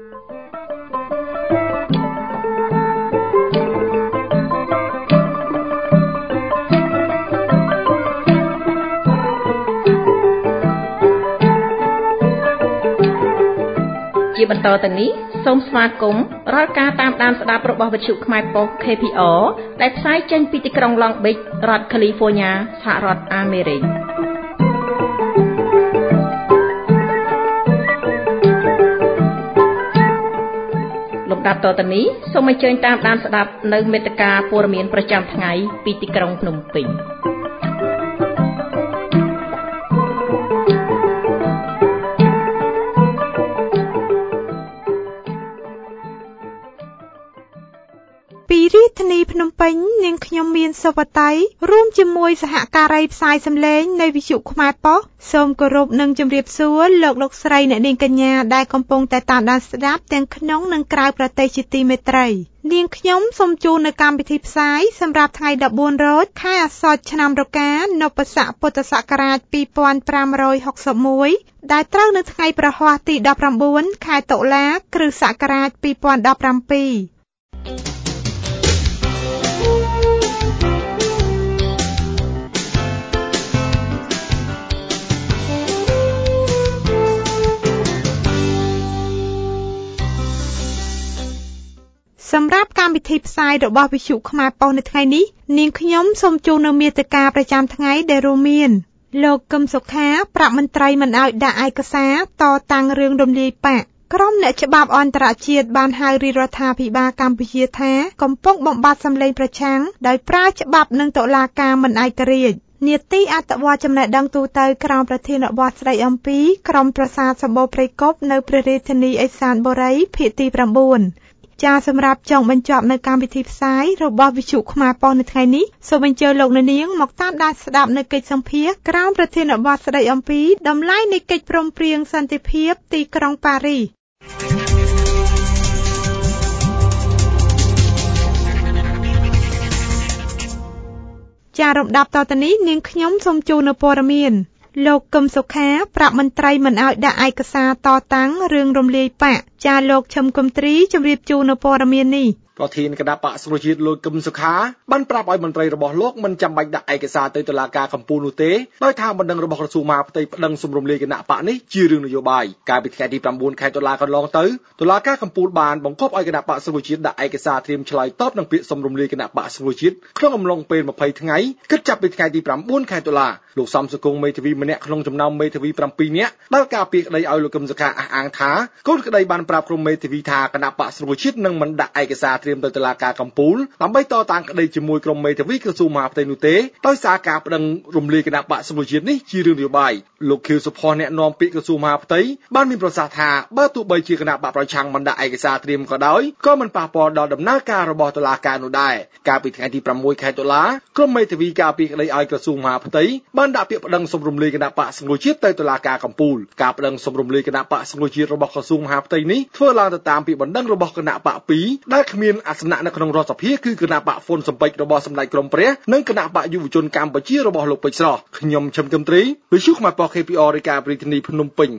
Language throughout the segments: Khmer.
ជាបន្តទៅនេះសូមស្វាគមន៍រាល់ការតាមដានស្ដាប់របស់វិទ្យុខ្មែរប៉ុស្តិ៍ KPR ដែលផ្សាយចេញពីទីក្រុង Long Beach រដ្ឋ California សហរដ្ឋអាមេរិកលំដាប់តទៅនេះសូមអញ្ជើញតាមដានស្ដាប់នៅមេត្តាព័ត៌មានប្រចាំថ្ងៃពីទីក្រុងភ្នំពេញពីរាជធានីភ្នំពេញនាងខ្ញុំមានសុវត្ថិរួមជាមួយសហការីផ្សាយសម្លេងនៃវិទ្យុខ្មែរប៉ុស្តិ៍សូមគោរពនិងជម្រាបសួរលោកស្រីអ្នកនាងកញ្ញាដែលកំពុងតែតាមដានស្ដាប់ទាំងក្នុងនិងក្រៅប្រទេសជាទីមេត្រីនាងខ្ញុំសូមជូននៅកម្មវិធីផ្សាយសម្រាប់ថ្ងៃ14រោចខែអាសត់ឆ្នាំរកានពស័កពុទ្ធសករាជ2561ដែលត្រូវនៅថ្ងៃប្រហ័សទី19ខែតុលាគ្រិស្តសករាជ2017សម្រាប់កម្មវិធីផ្សាយរបស់វិទ្យុខ្មែរប៉ុស្តិ៍នៅថ្ងៃនេះនាងខ្ញុំសូមជូននៅមាតិកាប្រចាំថ្ងៃដែលរួមមានលោកកឹមសុខាប្រាប់មន្ត្រីមិនឲ្យដាក់ឯកសារតតាំងរឿងរំលាយបកក្រុមអ្នកច្បាប់អន្តរជាតិបានហៅរាជរដ្ឋាភិបាលកម្ពុជាថាកំពុងបំបត្តិសម្លេងប្រឆាំងដោយប្រើច្បាប់និងតុលាការមិនឯករាជ្យនាទីអត្ថបទចំណេះដឹងទូទៅក្រោមប្រធានបទស្ដីអំពីក្រុមប្រាសាទសម្បូរព្រៃគុកនៅព្រះរាជធានីឦសានបុរីភាគទី9ចាសម្រាប់ចង់បញ្ចប់នៅកម្មវិធីផ្សាយរបស់វិទ្យុខ្មែរប៉ុស្តិ៍នៅថ្ងៃនេះសូមអញ្ជើញលោកអ្នកនាងមកតាមដានស្ដាប់នៅកិច្ចសម្ភាសន៍ក្រោមប្រធានបទស្ដីអំពីតម្លៃនៃកិច្ចព្រមព្រៀងសន្តិភាពទីក្រុងប៉ារីសចារំដាប់តទៅនេះនាងខ្ញុំសូមជូននៅព័ត៌មានលោកកឹមសុខាប្រាប់មន្ត្រីមិនឲ្យដាក់ឯកសារតតាំងរឿងរំលាយបកចាលោកឈឹមគំទ្រីជម្រាបជូននៅព័ត៌មាននេះប្រធានគណៈបកសង្គ្រោះជាតិលោកកឹមសុខាបានប្រាប់ឲ្យមន្ត្រីរបស់លោកមិនចាំបាច់ដាក់ឯកសារទៅតុលាការកំពូលនោះទេដោយថាបណ្ដឹងរបស់ក្រសួងមហាផ្ទៃប្តឹងសំរុំលាយគណៈបកនេះជារឿងនយោបាយកាលពីថ្ងៃទី9ខែតុលាកន្លងទៅតុលាការកំពូលបានបង្គាប់ឲ្យគណៈបកសង្គ្រោះជាតិដាក់ឯកសារត្រៀមឆ្លើយតបនឹងពាក្យសំរុំលាយគណៈបកសង្គ្រោះជាតិក្នុងអំឡុងពេល20ថ្ងៃគិតចាប់ពីថ្ងៃទី9ខែតុលាលោកសំសុគង្គមេធាវីម្នាក់ក្នុងចំណោមមេធាវី7នាក់ដែលការពីក្តីឲ្យលោកកឹមសុខាអះអាងថាកូនក្តីបានប្រាប់ក្រុមមេធាវីថាគណៈបកសង្គ្រោះជាតិនឹងមិនដាក់ឯកសារត្រៀមទៅតុលាការកំពូលដើម្បីតតាំងក្តីជាមួយក្រុមមេធាវីក្រសួងមហាផ្ទៃនោះទេដោយសារការប្តឹងរំលាយគណៈបកសង្គ្រោះជាតិនេះជារឿងនយោបាយលោកខៀវសុផាន់អ្នកនាំពាក្យក្រសួងមហាផ្ទៃបានមានប្រសាសន៍ថាបើទោះបីជាគណៈបកប្រឆាំងមិនដាក់ឯកសារត្រៀមក៏ដោយក៏មិនប៉ះពាល់ដល់ដំណើរការរបស់តុលាការនោះដែរកាលពីថ្ងៃទី6ខែតុលាក្រុមមេធាវីការពីក្តីឲ្យក្រសួងមហាផ្ទៃបានដាក់ពាក្យប្តឹងសំរុំលាយគណៈបកសង្គ្រោះជាតិទៅតុលាការកំពូលការប្តឹងសំរុំលាយគណៈបកសង្គ្រោះជាតិរបស់ក្រសួងមហាផ្ទៃនេះធ្វើឡើងទៅតាមពាក្យបណ្ដឹងរបស់គណៈបក2ដែលគ្មានអាសនៈនៅក្នុងរដ្ឋសភាគឺគណៈបកហ្វុនសំពេចរបស់សម្ដេចក្រមព្រះនិងគណៈបកយុវជនកម្ពុជារបស់លោកពេជ្រស្រស់ខ្ញុំឈឹមគឹមទ្រីវិទ្យុខ្មែរប៉ុស្តិ៍ KPR រាយការណ៍ពីរាជធានីភ្នំពេញ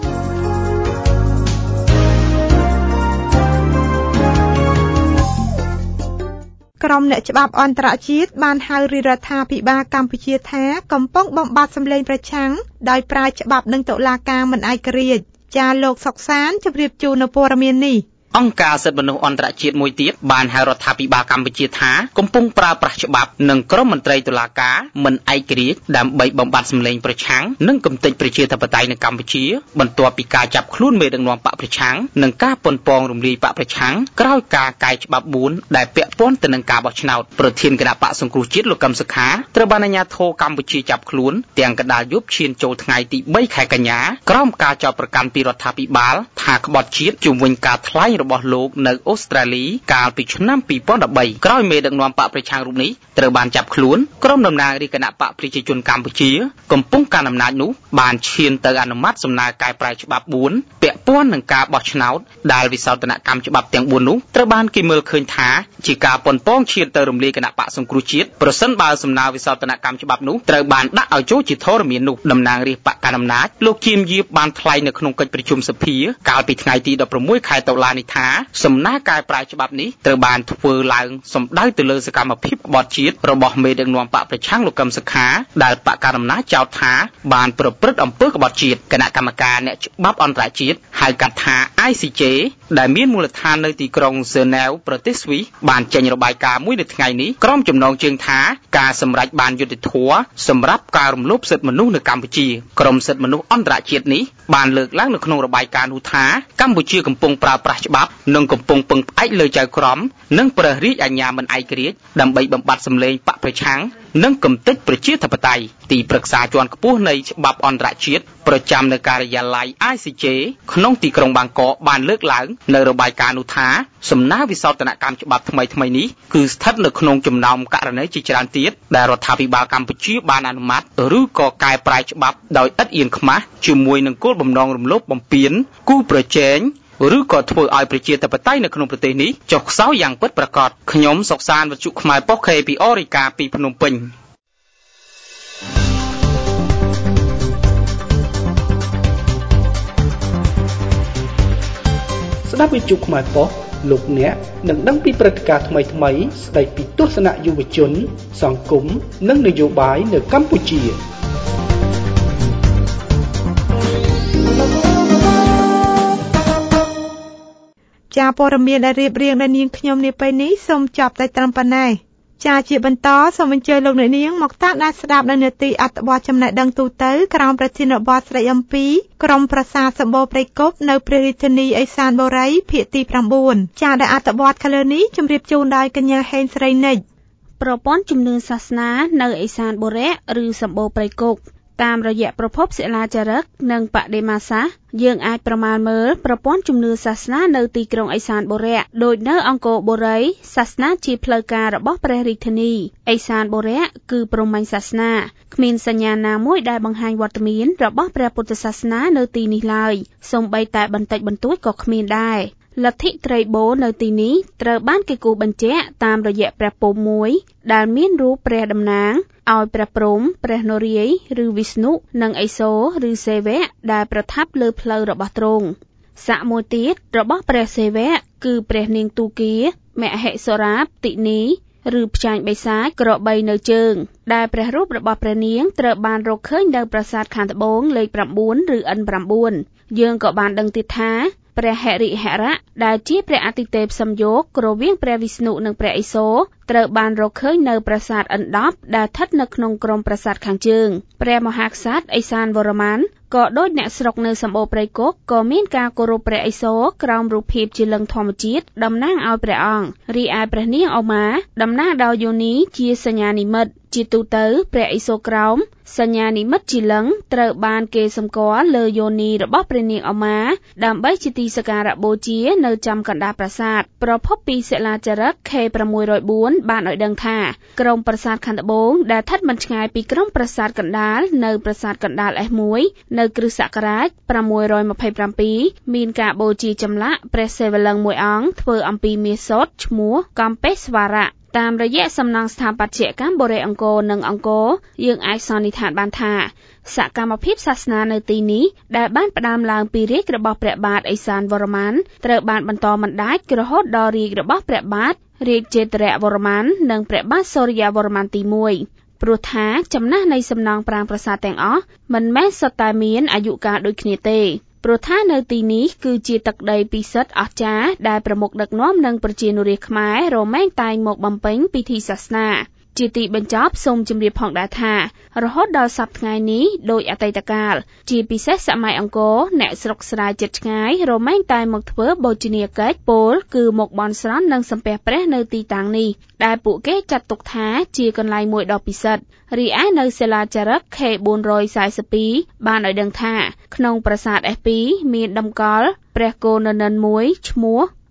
ក្រុមអ្នកច្បាប់អន្តរជាតិបានហៅរាជរដ្ឋាភិបាលកម្ពុជាថាកំពុងបំបត្តិសម្លេងប្រឆាំងដោយប្រើច្បាប់និងតុលាការមិនឯករាជ្យចាលោកសុកសានជម្រាបជូននៅព័ត៌មាននេះអង្គការសិទ្ធិមនុស្សអន្តរជាតិមួយទៀតបានហៅរដ្ឋាភិបាលកម្ពុជាថាកំពុងប្រើប្រាស់ច្បាប់និងក្រុមមន្ត្រីតុលាការមិនឯករាជ្យដើម្បីបំបត្តិសម្លេងប្រឆាំងនិងកំទេចប្រជាធិបតេយ្យនៅកម្ពុជាបន្ទាប់ពីការចាប់ខ្លួនមេដឹកនាំបកប្រឆាំងនិងការប៉ុនប៉ងរំលាយបកប្រឆាំងក្រោយការកែច្បាប់4ដែលពាក់ព័ន្ធទៅនឹងការបោះឆ្នោតប្រធានគណៈបកសង្គ្រោះជាតិលោកកឹមសុខាត្រូវបានអាជ្ញាធរកម្ពុជាចាប់ខ្លួនទាំងកណ្ដាលយប់ឈានចូលថ្ងៃទី3ខែកញ្ញាក្រោមការចោទប្រកាន់ពីរដ្ឋាភិបាលថាក្បត់ជាតិជុំវិញការថ្លែងរបស់លោកនៅអូស្ត្រាលីកាលពីឆ្នាំ2013ក្រោយមេដឹកនាំបកប្រជារូបនេះត្រូវបានចាប់ខ្លួនក្រុមតំណាងរាជគណៈបកប្រជាជនកម្ពុជាកំពុងកាន់អំណាចនោះបានឈានទៅអនុម័តសំណើកែប្រែច្បាប់4ពាក់ព័ន្ធនឹងការបោះឆ្នោតដែលវិសោធនកម្មច្បាប់ទាំង4នោះត្រូវបានគេមើលឃើញថាជាការប៉ុនប៉ងឈានទៅរំលាយគណៈបកសង្គ្រោះជាតិប្រសិនបើសំណើវិសោធនកម្មច្បាប់នោះត្រូវបានដាក់ឲ្យចូលជាធរមាននោះតំណាងរាជបកកណ្ដាលអំណាចលោកជាមយាបបានថ្លែងនៅក្នុងកិច្ចប្រជុំសភាកាលពីថ្ងៃទី16ខែតុលានេះថាសំណើកែប្រែច្បាប់នេះត្រូវបានធ្វើឡើងសម្ដៅទៅលើសកម្មភាពក្បត់ជាតិរបស់មេដឹកនាំបកប្រឆាំងលោកកឹមសុខាដែលបកកណ្ដាលអំណាចចោទថាបានប្រព្រឹត្តអំពើក្បត់ជាតិគណៈកម្មការអ្នកច្បាប់អន្តរជាតិហៅកាត់ថា ICJ ដែលមានមូលដ្ឋាននៅទីក្រុងហ្សឺណែវប្រទេសស្វីសបានចេញរបាយការណ៍មួយនៅថ្ងៃនេះក្រុមចំណងជើងថាការសម្រេចបានយុត្តិធម៌សម្រាប់ការរំលោភសិទ្ធិមនុស្សនៅកម្ពុជាក្រមសិទ្ធិមនុស្សអន្តរជាតិនេះបានលើកឡើងនៅក្នុងរបាយការណ៍នោះថាកម្ពុជាកំពុងប្រើប្រាស់ច្បាប់និងកំពុងពឹងផ្អែកលើចៅក្រមនិងព្រះរាជអាជ្ញាមិនឯករាជ្យដើម្បីបំបត្តិសម្លេងបកប្រឆាំងនិងគំទេចប្រជាធិបតេយ្យទីប្រឹក្សាជាន់ខ្ពស់នៃច្បាប់អន្តរជាតិប្រចាំនៅការិយាល័យ ICJ ក្នុងទីក្រុងបាងកកបានលើកឡើងនៅរបាយការណ៍នោះថាសំណើវិសោធនកម្មច្បាប់ថ្មីៗនេះគឺស្ថិតនៅក្នុងចំណោមករណីជាច្រើនទៀតដែលរដ្ឋាភិបាលកម្ពុជាបានអនុម័តឬក៏កែប្រែច្បាប់ដោយឥតអៀនខ្មាសជាមួយនឹងគោលបំណងរំលោភបំពានគូប្រជែងឬក៏ធ្វើឲ្យប្រជាធិបតេយ្យនៅក្នុងប្រទេសនេះចុះខ្សោយយ៉ាងពិតប្រាកដខ្ញុំសុកសានវិទ្យុខ្មែរប៉ុស្តិ៍ KPO រាយការណ៍ពីភ្នំពេញស្ដាប់វិទ្យុខ្មែរប៉ុស្តិ៍លោកអ្នកនឹងដឹងពីព្រឹត្តិការណ៍ថ្មីៗស្ដីពីទស្សនៈយុវជនសង្គមនិងនយោបាយនៅកម្ពុជាចាព័ត៌មានដែលរៀបរៀងដោយនាងខ្ញុំនាពេលនេះសូមចប់តែត្រឹមប៉ុណ្ណេះចាជាបន្តសូមអញ្ជើញលោកអ្នកនាងមកតាមដានស្ដាប់នៅនាទីអត្ថបទចំណេះដឹងទូទៅក្រោមប្រធានបទស្ដីអំពីក្រុមប្រាសាទសម្បូរព្រៃគុកនៅព្រះរាជធានីឦសានបុរីភាគទី9ចាដែលអត្ថបទខាងលើនេះជម្រាបជូនដោយកញ្ញាហេងស្រីនិចប្រព័ន្ធជំនឿសាសនានៅឦសានបុរៈឬសម្បូរព្រៃគុកតាមរយៈប្រភពសិលាចារឹកនិងបដិមាសាស្ត្រយើងអាចប្រមាណមើលប្រព័ន្ធជំនឿសាសនានៅទីក្រុងឦសានបុរៈដូចនៅអង្គរបុរីសាសនាជាផ្លូវការរបស់ព្រះរាជធានីឦសានបុរៈគឺព្រហ្មញ្ញសាសនាគ្មានសញ្ញាណាមួយដែលបង្ហាញវត្តមានរបស់ព្រះពុទ្ធសាសនានៅទីនេះឡើយសូម្បីតែបន្តិចបន្តួចក៏គ្មានដែរលទ្ធិត្រីបូនៅទីនេះត្រូវបានគេគូសបញ្ជាក់តាមរយៈព្រះពុំមួយដែលមានរូបព្រះតំណាងឲ្យព្រះព្រហ្មព្រះនរាយណ៍ឬវិស្ណុនិងឥសូរឬសេវៈដែលប្រថាប់លើផ្លូវរបស់ទ្រង់ស័ក្តិមួយទៀតរបស់ព្រះសេវៈគឺព្រះនាងទូគាមហិសរាបតិនីឬផ្ចាញ់បិសាចក្របីនៅជើងដែលព្រះរូបរបស់ព្រះនាងត្រូវបានរកឃើញនៅប្រាសាទខាងត្បូងលេខ9ឬ N9 យើងក៏បានដឹងទៀតថាព្រះហរិហរៈដែលជាព្រះអាទិទេពសំយោគរវាងព្រះវិស្ណុនិងព្រះឥសូរត្រូវបានរកឃើញនៅប្រាសាទ N10 ដែលស្ថិតនៅក្នុងក្រុមប្រាសាទខាងជើងព្រះមហាក្សត្រឥសានវរ្ម័នក៏ដូចអ្នកស្រុកនៅសម្បូរព្រៃគុកក៏មានការគោរពព្រះឥសូរក្រោមរូបភាពជាលិង្គធម្មជាតិតំណាងឲ្យព្រះអង្គរីឯព្រះនាងឧមាតំណាងដោយយោនីជាសញ្ញានិមិត្តជាទូទៅព្រះឥសូរក្រោមសញ្ញានិមិត្តជាលិង្គត្រូវបានគេសម្គាល់លើយោនីរបស់ព្រះនាងឧមាដើម្បីជាទីសក្ការៈបូជានៅចំកណ្ដាលប្រាសាទប្រភពពីសិលាចារឹក K604 បានឲ្យដឹងថាក្រុមប្រាសាទខាងត្បូងដែលស្ថិតមិនឆ្ងាយពីក្រុមប្រាសាទកណ្ដាលនៅប្រាសាទកណ្ដាល S1 នៅគ្រិស្តសករាជ627មានការបូជាចម្លាក់ព្រះសិវលិង្គមួយអង្គធ្វើអំពីមាសសុទ្ធឈ្មោះកំពេស្វរៈតាមរយៈសំណង់ស្ថាបត្យកម្មបុរេអង្គរនិងអង្គរយើងអាចសន្និដ្ឋានបានថាសកម្មភាពសាសនានៅទីនេះដែលបានផ្ដើមឡើងពីរាជរបស់ព្រះបាទឥសានវរ្ម័នត្រូវបានបន្តមិនដាច់រហូតដល់រាជរបស់ព្រះបាទរាជចេតរវរ្ម័ននិងព្រះបាទសូរ្យវរ្ម័នទី1ព្រោះថាចំណាស់នៃសំណង់ប្រាង្គប្រាសាទទាំងអស់មិនមែនសុទ្ធតែមានអាយុកាលដូចគ្នាទេព្រោះថានៅទីនេះគឺជាទឹកដីពិសិដ្ឋអស្ចារ្យដែលប្រមុខដឹកនាំនិងប្រជានុរាស្ត្រខ្មែររមែងតែងមកបំពេញពិធីសាសនាជាទីបញ្ចប់សូមជម្រាបផងដែរថារហូតដល់សប្តាហ៍ថ្ងៃនេះដោយអតីតកាលជាពិសេសសម័យអង្គរអ្នកស្រុកស្រែជិតឆ្ងាយរមែងតែមកធ្វើបូជនីយកិច្ចពោលគឺមកបន់ស្រន់និងសំពះព្រះនៅទីតាំងនេះដែលពួកគេចាត់ទុកថាជាកន្លែងមួយដ៏ពិសិដ្ឋរីឯនៅសិលាចារឹក K442 បានឲ្យដឹងថាក្នុងប្រាសាទ S2 មានតម្កល់ព្រះគោននិនមួយឈ្មោះ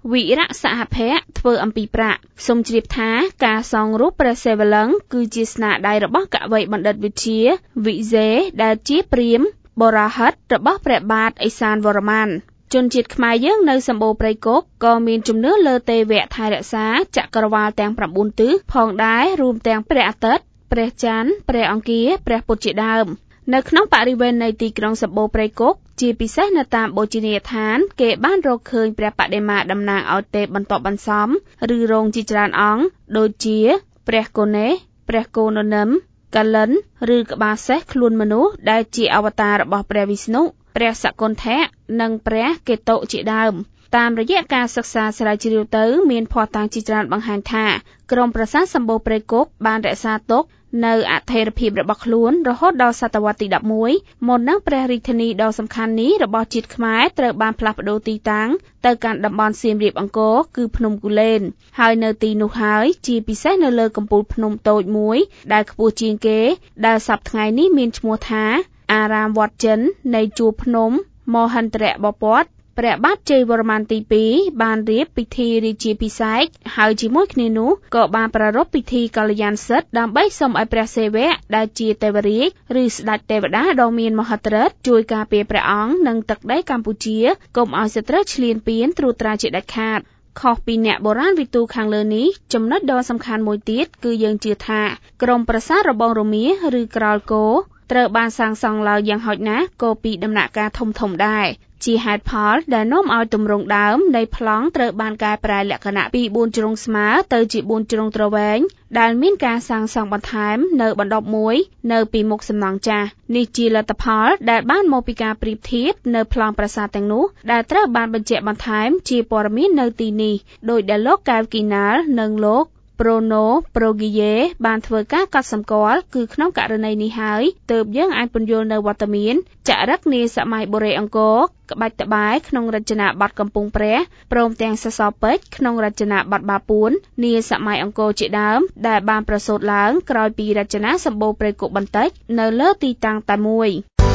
វិរៈសហភ័ក្រធ្វើអំពីប្រាក់សូមជ្រាបថាការសង់រូបព្រះសិវលង្កគឺជាស្នាដៃរបស់កវីបណ្ឌិតវិទ្យាវិសេដែលជាព្រាហ្មណ៍បរហិតរបស់ព្រះបាទឦសានវរ្ម័នជនជាតិខ្មែរយើងនៅសម្បូរព្រៃគុកក៏មានជំនឿលើទេវៈថែរក្សាចក្រវាឡទាំង9ទិសផងដែររួមទាំងព្រះអាទិត្យព្រះច័ន្ទព្រះអង្គារព្រះពុទ្ធជាដើមនៅក្នុងបរិវេណនៃទីក្រុងសម្បូរព្រៃគុកជាពិសេសនៅតាមបូជនីយដ្ឋានគេបានរកឃើញព្រះបដិមាតំណាងឲ្យទេពបន្ទាប់បន្សំឬរោងជាច្រើនអង្គដូចជាព្រះគនេព្រះគោននិមកលិនឬក្បាលសេះខ្លួនមនុស្សដែលជាអវតាររបស់ព្រះវិស្ណុព្រះសកុន្ធៈនិងព្រះកេតុជាដើមតាមរយៈការសិក្សាស្រាវជ្រាវទៅមានភស្តុតាងជាច្រើនបង្ហាញថាក្រុមប្រាសាទសម្បូរព្រៃគុកបានរក្សាទុកនៅអថេរភាពរបស់ខ្លួនរហូតដល់សតវត្សទី11មុននឹងព្រះរាជធានីដ៏សំខាន់នេះរបស់ជាតិខ្មែរត្រូវបានផ្លាស់ប្ដូរទីតាំងទៅកាន់តំបន់សៀមរាបអង្គរគឺភ្នំគូលែនហើយនៅទីនោះហើយជាពិសេសនៅលើកំពូលភ្នំតូចមួយដែលខ្ពស់ជាងគេដែលសប្តាហ៍ថ្ងៃនេះមានឈ្មោះថាអារាមវត្តចិននៃជួរភ្នំមហិន្ទ្របពិតព្រះបាទជ័យវរ្ម័នទី2បានរៀបពិធីរាជាភិសេកហើយជាមួយគ្នានោះក៏បានប្រារព្ធពិធីកល្យាណសិទ្ធិដើម្បីសូមឲ្យព្រះសិវៈដែលជាទេវរាជឬស្ដេចទេវតាដ៏មានមហិទ្ធិឫទ្ធិជួយការពារព្រះអង្គនិងទឹកដីកម្ពុជាកុំឲ្យសត្រូវឈ្លានពានត្រួតត្រាជាដាច់ខាតខុសពីអ្នកបុរាណវិទូខាងលើនេះចំណុចដ៏សំខាន់មួយទៀតគឺយើងជឿថាក្រុមប្រាសាទរបងរមាឬក្រោលគោត្រូវបានសាងសង់ឡើងយ៉ាងហោចណាស់ក៏ពីដំណាក់កាលធំៗដែរជាហេតុផលដែលនាំឲ្យទម្រង់ដើមនៃប្លង់ត្រូវបានកែប្រែលក្ខណៈពី4ជ្រុងស្មើទៅជា4ជ្រុងទ្រវែងដែលមានការសាងសង់បន្ថែមនៅបន្ទប់មួយនៅពីមុខសំណង់ចាស់នេះជាលទ្ធផលដែលបានមកពីការប្រៀបធៀបនៅប្លង់ប្រាសាទទាំងនោះដែលត្រូវបានបញ្ជាក់បន្ថែមជាព័ត៌មាននៅទីនេះដោយដែលលោកកែវគីណាល់និងលោកប្រូណូប្រូហ្គីយេបានធ្វើការកត់សម្គាល់គឺក្នុងករណីនេះហើយទើបយើងអាចពន្យល់នៅវត្តមានចរិតនាសម័យបុរេអង្គរក្បាច់ត្បែយក្នុងរចនាបថកំពង់ព្រះព្រមទាំងសសរពេជ្រក្នុងរចនាបថបាពួននាសម័យអង្គរជាដើមដែលបានប្រសូតឡើងក្រោយពីរចនាសម្បូរព្រៃគុកបន្តិចនៅលើទីតាំងតែមួយ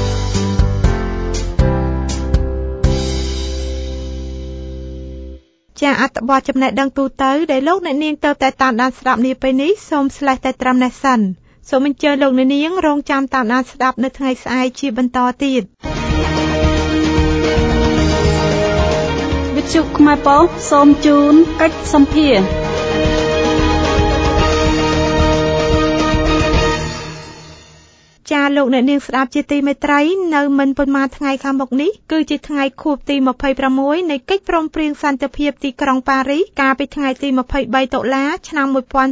ចាអត្ថបទចំណេះដឹងទូទៅដែលលោកអ្នកនាងទៅតែតាមដានស្ដាប់នាពេលនេះសូមស្លេះតែត្រឹមនេះសិនសូមអញ្ជើញលោកអ្នកនាងរងចាំតាមដានស្ដាប់នៅថ្ងៃស្អែកជាបន្តទៀតវិទ្យុខ្មែរប៉ុស្តិ៍សូមជូនកិច្ចសម្ភារចាលោកអ្នកនាងស្ដាប់ជាទីមេត្រីនៅមិនប៉ុន្មានថ្ងៃខាងមុខនេះគឺជាថ្ងៃខួបទី26នៃកិច្ចព្រមព្រៀងសន្តិភាពទីក្រុងប៉ារីសកាលពីថ្ងៃទី23តុលាឆ្នាំ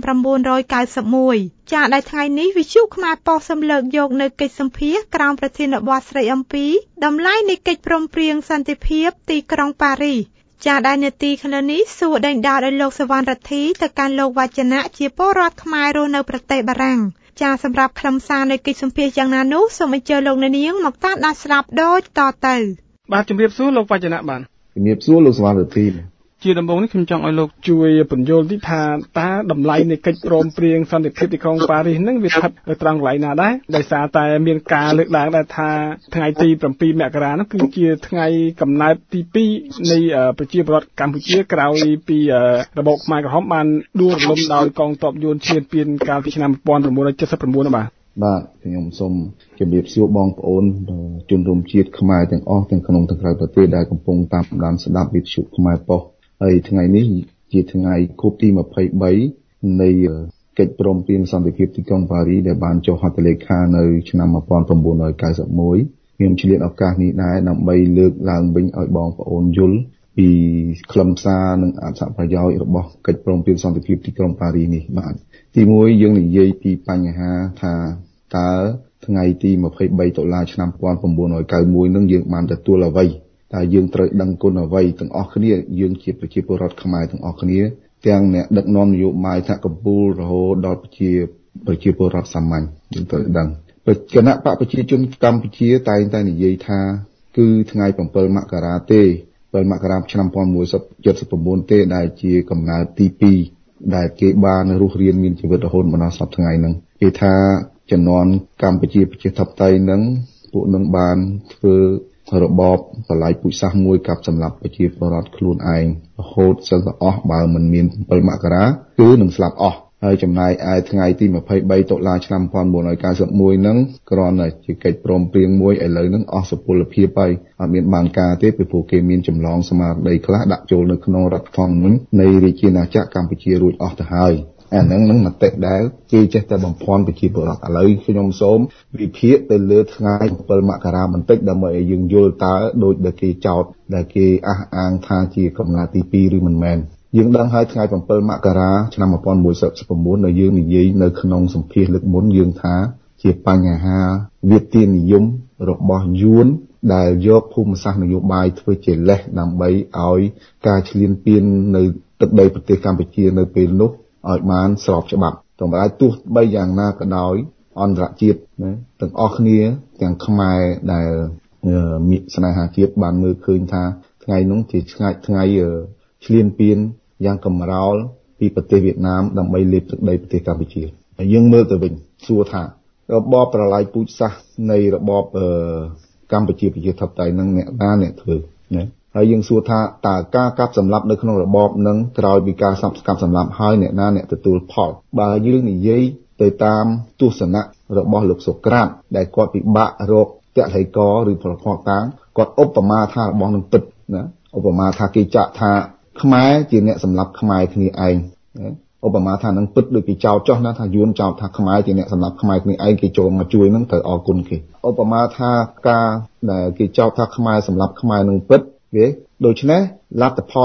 1991ចាដែលថ្ងៃនេះវិទ្យុខ្មែរប៉ុស្តិ៍សម្លើកយកនៅកិច្ចសម្ភារក្រោមប្រធានបទស្ដីអំពីតម្លៃនៃកិច្ចព្រមព្រៀងសន្តិភាពទីក្រុងប៉ារីសចាដែលនាទីខាងលើនេះសួរដេញដោលឲ្យលោកសវណ្ណរដ្ឋីទៅកាន់លោកវចនៈជាពលរដ្ឋខ្មែររស់នៅប្រទេសបារាំងចាសម្រាប់ខ្លឹមសារនៃកិច្ចសម្ភារយ៉ាងណានោះសូមអញ្ជើញលោកអ្នកនាងមកតាមដានស្ដាប់ដូចតទៅបាទជំរាបសួរលោកវចនៈបាទជំរាបសួរលោកសវណ្ណរដ្ឋីជាដំបូងនេះខ្ញុំចង់ឲ្យលោកជួយពន្យល់ទីថាតើតម្លៃនៃកិច្ចព្រមព្រៀងសន្តិភាពទីក្រុងប៉ារីសនឹងវាស្ថិតនៅត្រង់កន្លែងណាដែរដោយសារតែមានការលើកឡើងដែរថាថ្ងៃទី7មករានោះគឺជាថ្ងៃកំណើតទី2នៃប្រជាពលរដ្ឋកម្ពុជាក្រោយពីរបបខ្មែរក្រហមបានដួលរលំដោយកងទ័ពយួនឈ្លានពានកាលពីឆ្នាំ1979បាទបាទខ្ញុំសូមជម្រាបសួរបងប្អូនជនរួមជាតិខ្មែរទាំងអស់ទាំងក្នុងទាំងក្រៅប្រទេសដែលកំពុងតាមដានស្ដាប់វិទ្យុខ្មែរប៉ុស្តិ៍ហើយថ្ងៃនេះជាថ្ងៃខួបទី23នៃកិច្ចព្រមព្រៀងសន្តិភាពទីក្រុងប៉ារីសដែលបានចុះហត្ថលេខានៅឆ្នាំ1991ខ្ញុំឆ្លៀតឱកាសនេះដែរដើម្បីលើកឡើងវិញឲ្យបងប្អូនយល់ពីខ្លឹមសារនិងអត្ថប្រយោជន៍របស់កិច្ចព្រមព្រៀងសន្តិភាពទីក្រុងប៉ារីសនេះបាទទី1យើងនិយាយពីបញ្ហាថាតើថ្ងៃទី23តុលាឆ្នាំ1991នឹងយើងបានទទួលអ្វីតើយើងត្រូវដឹងគុណអ្វីទាំងអស់គ្នាយើងជាប្រជាពលរដ្ឋខ្មែរទាំងអស់គ្នាទាំងអ្នកដឹកនាំនយោបាយថ្នាក់កម្ពុជារហូតដល់ប្រជាពលរដ្ឋសាមញ្ញយើងត្រូវដឹងគណៈបកប្រជាជនកម្ពុជាតែងតែនិយាយថាគឺថ្ងៃ7មករាទេ7មករាឆ្នាំ1979ទេដែលជាកំណើតទី2ដែលគេបានរស់រានមានជីវិតរហូតមកដល់សប្តាហ៍ថ្ងៃហ្នឹងគេថាជំនាន់កម្ពុជាប្រជាធិបតេយ្យហ្នឹងពួកនឹងបានធ្វើរបបបល្ល័យពូជសាសន៍មួយកាប់សម្លាប់ប្រជាពលរដ្ឋខ្លួនឯងរហូតសិលតែអស់បើមិនមាន7មករាគឺនឹងស្លាប់អស់ហើយចំណែកឯថ្ងៃទី23តុលាឆ្នាំ1991ហ្នឹងគ្រាន់តែជាកិច្ចព្រមព្រៀងមួយឥឡូវហ្នឹងអស់សុពលភាពហើយអត់មានបានការទេពីព្រោះគេមានចម្លងស្មារតីខ្លះដាក់ចូលនៅក្នុងរដ្ឋធម្មនុញ្ញនៃរាជាណាចក្រកម្ពុជារួចអស់ទៅហើយអាហ្នឹងនឹងមតិដែលគេចេះតែបំភាន់ប្រជាពលរដ្ឋឥឡូវខ្ញុំសូមវិភាគទៅលើថ្ងៃ7មករាបន្តិចដើម្បីឲ្យយើងយល់តើដូចដែលគេចោទដែលគេអះអាងថាជាកំណត់ទី2ឬមិនមែនយើងដឹងហើយថ្ងៃ7មករាឆ្នាំ1949ដែលយើងនិយាយនៅក្នុងសម្ភាសលើកមុនយើងថាជាបញ្ហាវិទ្យានិយមរបស់យួនដែលយកភូមិសាស្ត្រនយោបាយធ្វើជាលេសដើម្បីឲ្យការឈ្លានពាននៅទឹកដីប្រទេសកម្ពុជានៅពេលនោះឲ្យបានស្របច្បាប់តែបើទោះបីយ៉ាងណាក៏ដោយអន្តរជាតិណាទាំងអស់គ្នាទាំងខ្មែរដែលមានស្នេហាជាតិបានមើលឃើញថាថ្ងៃនោះជាថ្ងៃឈ្លានពានយ៉ាងកម្រោលពីប្រទេសវៀតណាមដើម្បីលេបទឹកដីប្រទេសកម្ពុជាហើយយើងមើលទៅវិញសួរថារបបប្រល័យពូជសាសន៍នៃរបបកម្ពុជាប្រជាធិបតេយ្យនឹងអ្នកធ្វើណាហើយយើងសួរថាតើការកាប់សម្លាប់នៅក្នុងរបបនឹងក្រោយពីការកាប់សម្លាប់ហើយអ្នកទទួលផលបើយើងនិយាយទៅតាមទស្សនៈរបស់លោកសូក្រាតដែលគាត់ពិបាករកតល័យកឬផលផកតាំងគាត់ឧបមាថារបស់នឹងពិតណាឧបមាថាគេចាក់ថាខ្មែរជាអ្នកសម្លាប់ខ្មែរគ្នាឯងឧបមាថានឹងពិតដូចគេចោទចោះណាថាយួនចោទថាខ្មែរជាអ្នកសម្លាប់ខ្មែរគ្នាឯងគេចូលមកជួយនឹងត្រូវអរគុណគេឧបមាថាការដែលគេចោទថាខ្មែរសម្លាប់ខ្មែរនឹងពិតគេដូច្នេះលទ្ធផល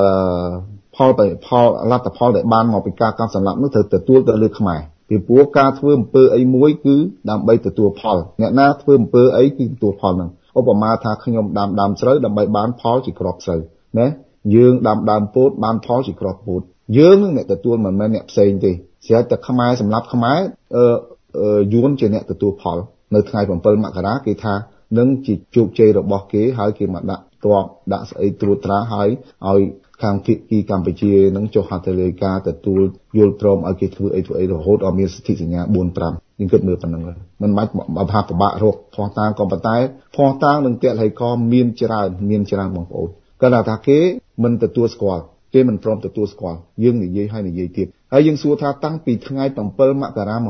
លទ្ធផលដែលបានមកពីការកាប់សម្លាប់នោះត្រូវទទួលទៅលើខ្មែរពីព្រោះការធ្វើអំពើអីមួយគឺដើម្បីទទួលផលអ្នកណាធ្វើអំពើអីគឺទទួលផលហ្នឹងឧបមាថាខ្ញុំដាំដើមស្រូវដើម្បីបានផលជាគ្រាប់ស្រូវណាយើងដាំដើមពោតបានផលជាគ្រាប់ពោតយើងនឹងអ្នកទទួលមិនមែនអ្នកផ្សេងទេស្រាប់តែខ្មែរសម្រាប់ខ្មែរយួនជាអ្នកទទួលផលនៅថ្ងៃ7មករាគេថានឹងជាជោគជ័យរបស់គេហើយគេមកដាក់ទ័ពដាក់ស្អីត្រួតត្រាឲ្យខាងភាគីកម្ពុជានឹងចុះហត្ថលេខាទទួលយល់ព្រមឲ្យគេធ្វើអីរហូតដល់មានសិទ្ធិសញ្ញា 4-5 យើងគិតមើលប៉ុណ្ណឹងមិនបាច់បើថាពិបាករកផោះតាងក៏ប៉ុន្តែផោះតាងនឹងតល័យក៏មានច្រើនបងប្អូនគាត់ថាគេមិនទទួលស្គាល់គេមិនព្រមទទួលស្គាល់យើងនិយាយហើយនិយាយទៀតហើយយើងសួរថាតាំងពីថ្ងៃ7មករា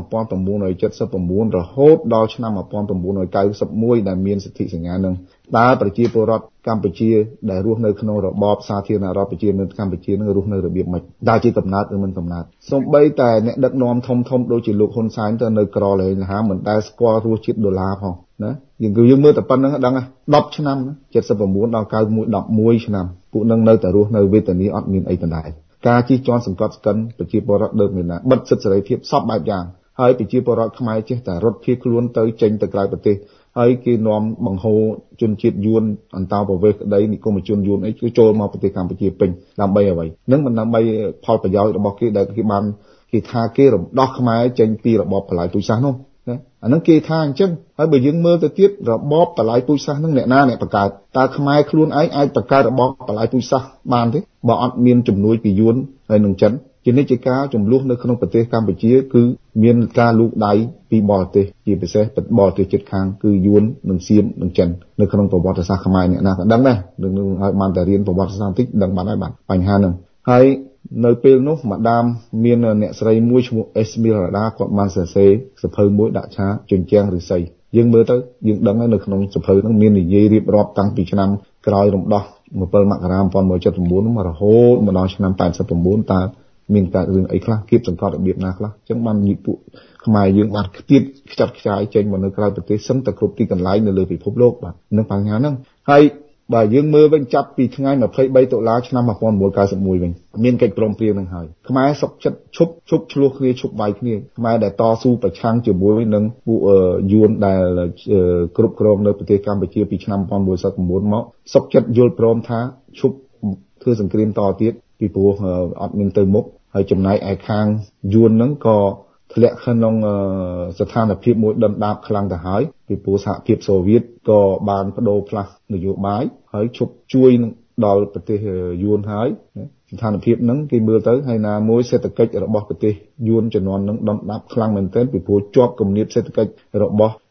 1979រហូតដល់ឆ្នាំ1991ដែលមានសិទ្ធិសញ្ញានឹងតើប្រជាពលរដ្ឋកម្ពុជាដែលរស់នៅក្នុងរបបសាធារណរដ្ឋប្រជាមានិតកម្ពុជានឹងរស់នៅរបៀបម៉េចតើជាកំណើតឬមិនកំណើតសូម្បីតែអ្នកដឹកនាំធំដូចជាលោកហ៊ុនសែនទៅនៅក្រឡែងលហាមិនដែលស្គាល់រសជាតិដុល្លារផងណាយើងមើលតែប៉ុណ្្នឹងដឹង10ឆ្នាំ79ដល់91 11ឆ្នាំពួកនឹងនៅតែរស់នៅវេទនាអត់មានអីដដែលការជិះជាន់សង្កត់ស្កិនប្រជាពលរដ្ឋដើមមានណាបិទសិទ្ធិសេរីភាពសពបែបយ៉ាងហើយប្រជាពលរដ្ឋខ្មែរចេះតែរត់ភៀសខ្លួនទៅចេញទៅក្រៅប្រទេសហើយគេនាំបង្ហូរជនជាតិយួនអន្តោប្រវេសន៍ក្តីនិគមជនយួនអីគឺចូលមកប្រទេសកម្ពុជាពេញដើម្បីអ្វីនឹងមិនដើម្បីផលប្រយោជន៍របស់គេដែលគេបានគេថាគេរំដោះខ្មែរចេញពីរបបបល្ល័យពូជសាសន៍នោះណាអានឹងគេថាអញ្ចឹងហើយបើយើងមើលទៅទៀតរបបបល្ល័យពូជសាសន៍នឹងអ្នកណាអ្នកបង្កើតតើខ្មែរខ្លួនឯងអាចបង្កើតរបបបល្ល័យពូជសាសន៍បានទេបើអត់មានជំនួយពីយួនហើយនឹងចិនជានិច្ចការចំនួននៅក្នុងប្រទេសកម្ពុជាគឺមានការលូកដៃពីបរទេសជាពិសេសបរទេសជិតខាងគឺយួននិងសៀមនិងចិននៅក្នុងប្រវត្តិសាស្ត្រខ្មែរអ្នកណាក៏ដឹងដែរនឹងឲ្យបានតែរៀនប្រវត្តិសាស្ត្របន្តិចដឹងបានហើយបាទបញ្ហាហ្នឹងហើយនៅពេលនោះម្ដាមមានអ្នកស្រីមួយឈ្មោះអេស្មីរ៉ាដាគាត់បានសរសេរសភៅមួយដាក់ឆាជញ្ជាំងឫស្សីយើងមើលទៅយើងដឹងហើយនៅក្នុងសភៅហ្នឹងមាននិយាយរៀបរាប់តាំងពីឆ្នាំក្រោយរំដោះ7មករា1979មករហូតមកដល់ឆ្នាំ89តើមានកើតរឿងអីខ្លះគៀបសង្កត់របៀបណាខ្លះអញ្ចឹងបាននិយាយពួកខ្មែរយើងបានខ្ទាតខ្ចាត់ខ្ចាយចេញមកនៅក្រៅប្រទេសសឹងតែគ្រប់ទីកន្លែងនៅលើពិភពលោកបាទនឹងបញ្ហាហ្នឹងហើយបើយើងមើលវិញចាប់ពីថ្ងៃ23តុលាឆ្នាំ1991វិញមានកិច្ចព្រមព្រៀងនឹងហើយខ្មែរសុកចិត្តឈប់ឆ្លោះគ្នាឈប់វាយគ្នាខ្មែរដែលតស៊ូប្រឆាំងជាមួយនឹងពួកយួនដែលគ្រប់គ្រងនៅប្រទេសកម្ពុជាពីឆ្នាំ1949មកសុកចិត្តយល់ព្រមថាឈប់ធ្វើសង្គ្រាមតទៀតពីព្រោះអត់មានទៅមុខហើយចំណែកឯខាងយួនហ្នឹងក៏ធ្លាក់ក្នុងស្ថានភាពមួយដុនដាបខ្លាំងទៅហើយពីព្រោះសហភាពសូវៀតក៏បានបដូរផ្លាស់នយោបាយហើយឈប់ជួយដល់ប្រទេសយួនហើយស្ថានភាពហ្នឹងគេមើលទៅហើយណាមួយសេដ្ឋកិច្ចរបស់ប្រទេសយួនជំនាន់ហ្នឹងដុនដាបខ្លាំងមែនទែនពីព្រោះជាប់គំនាបសេដ្ឋកិច្ចរបស់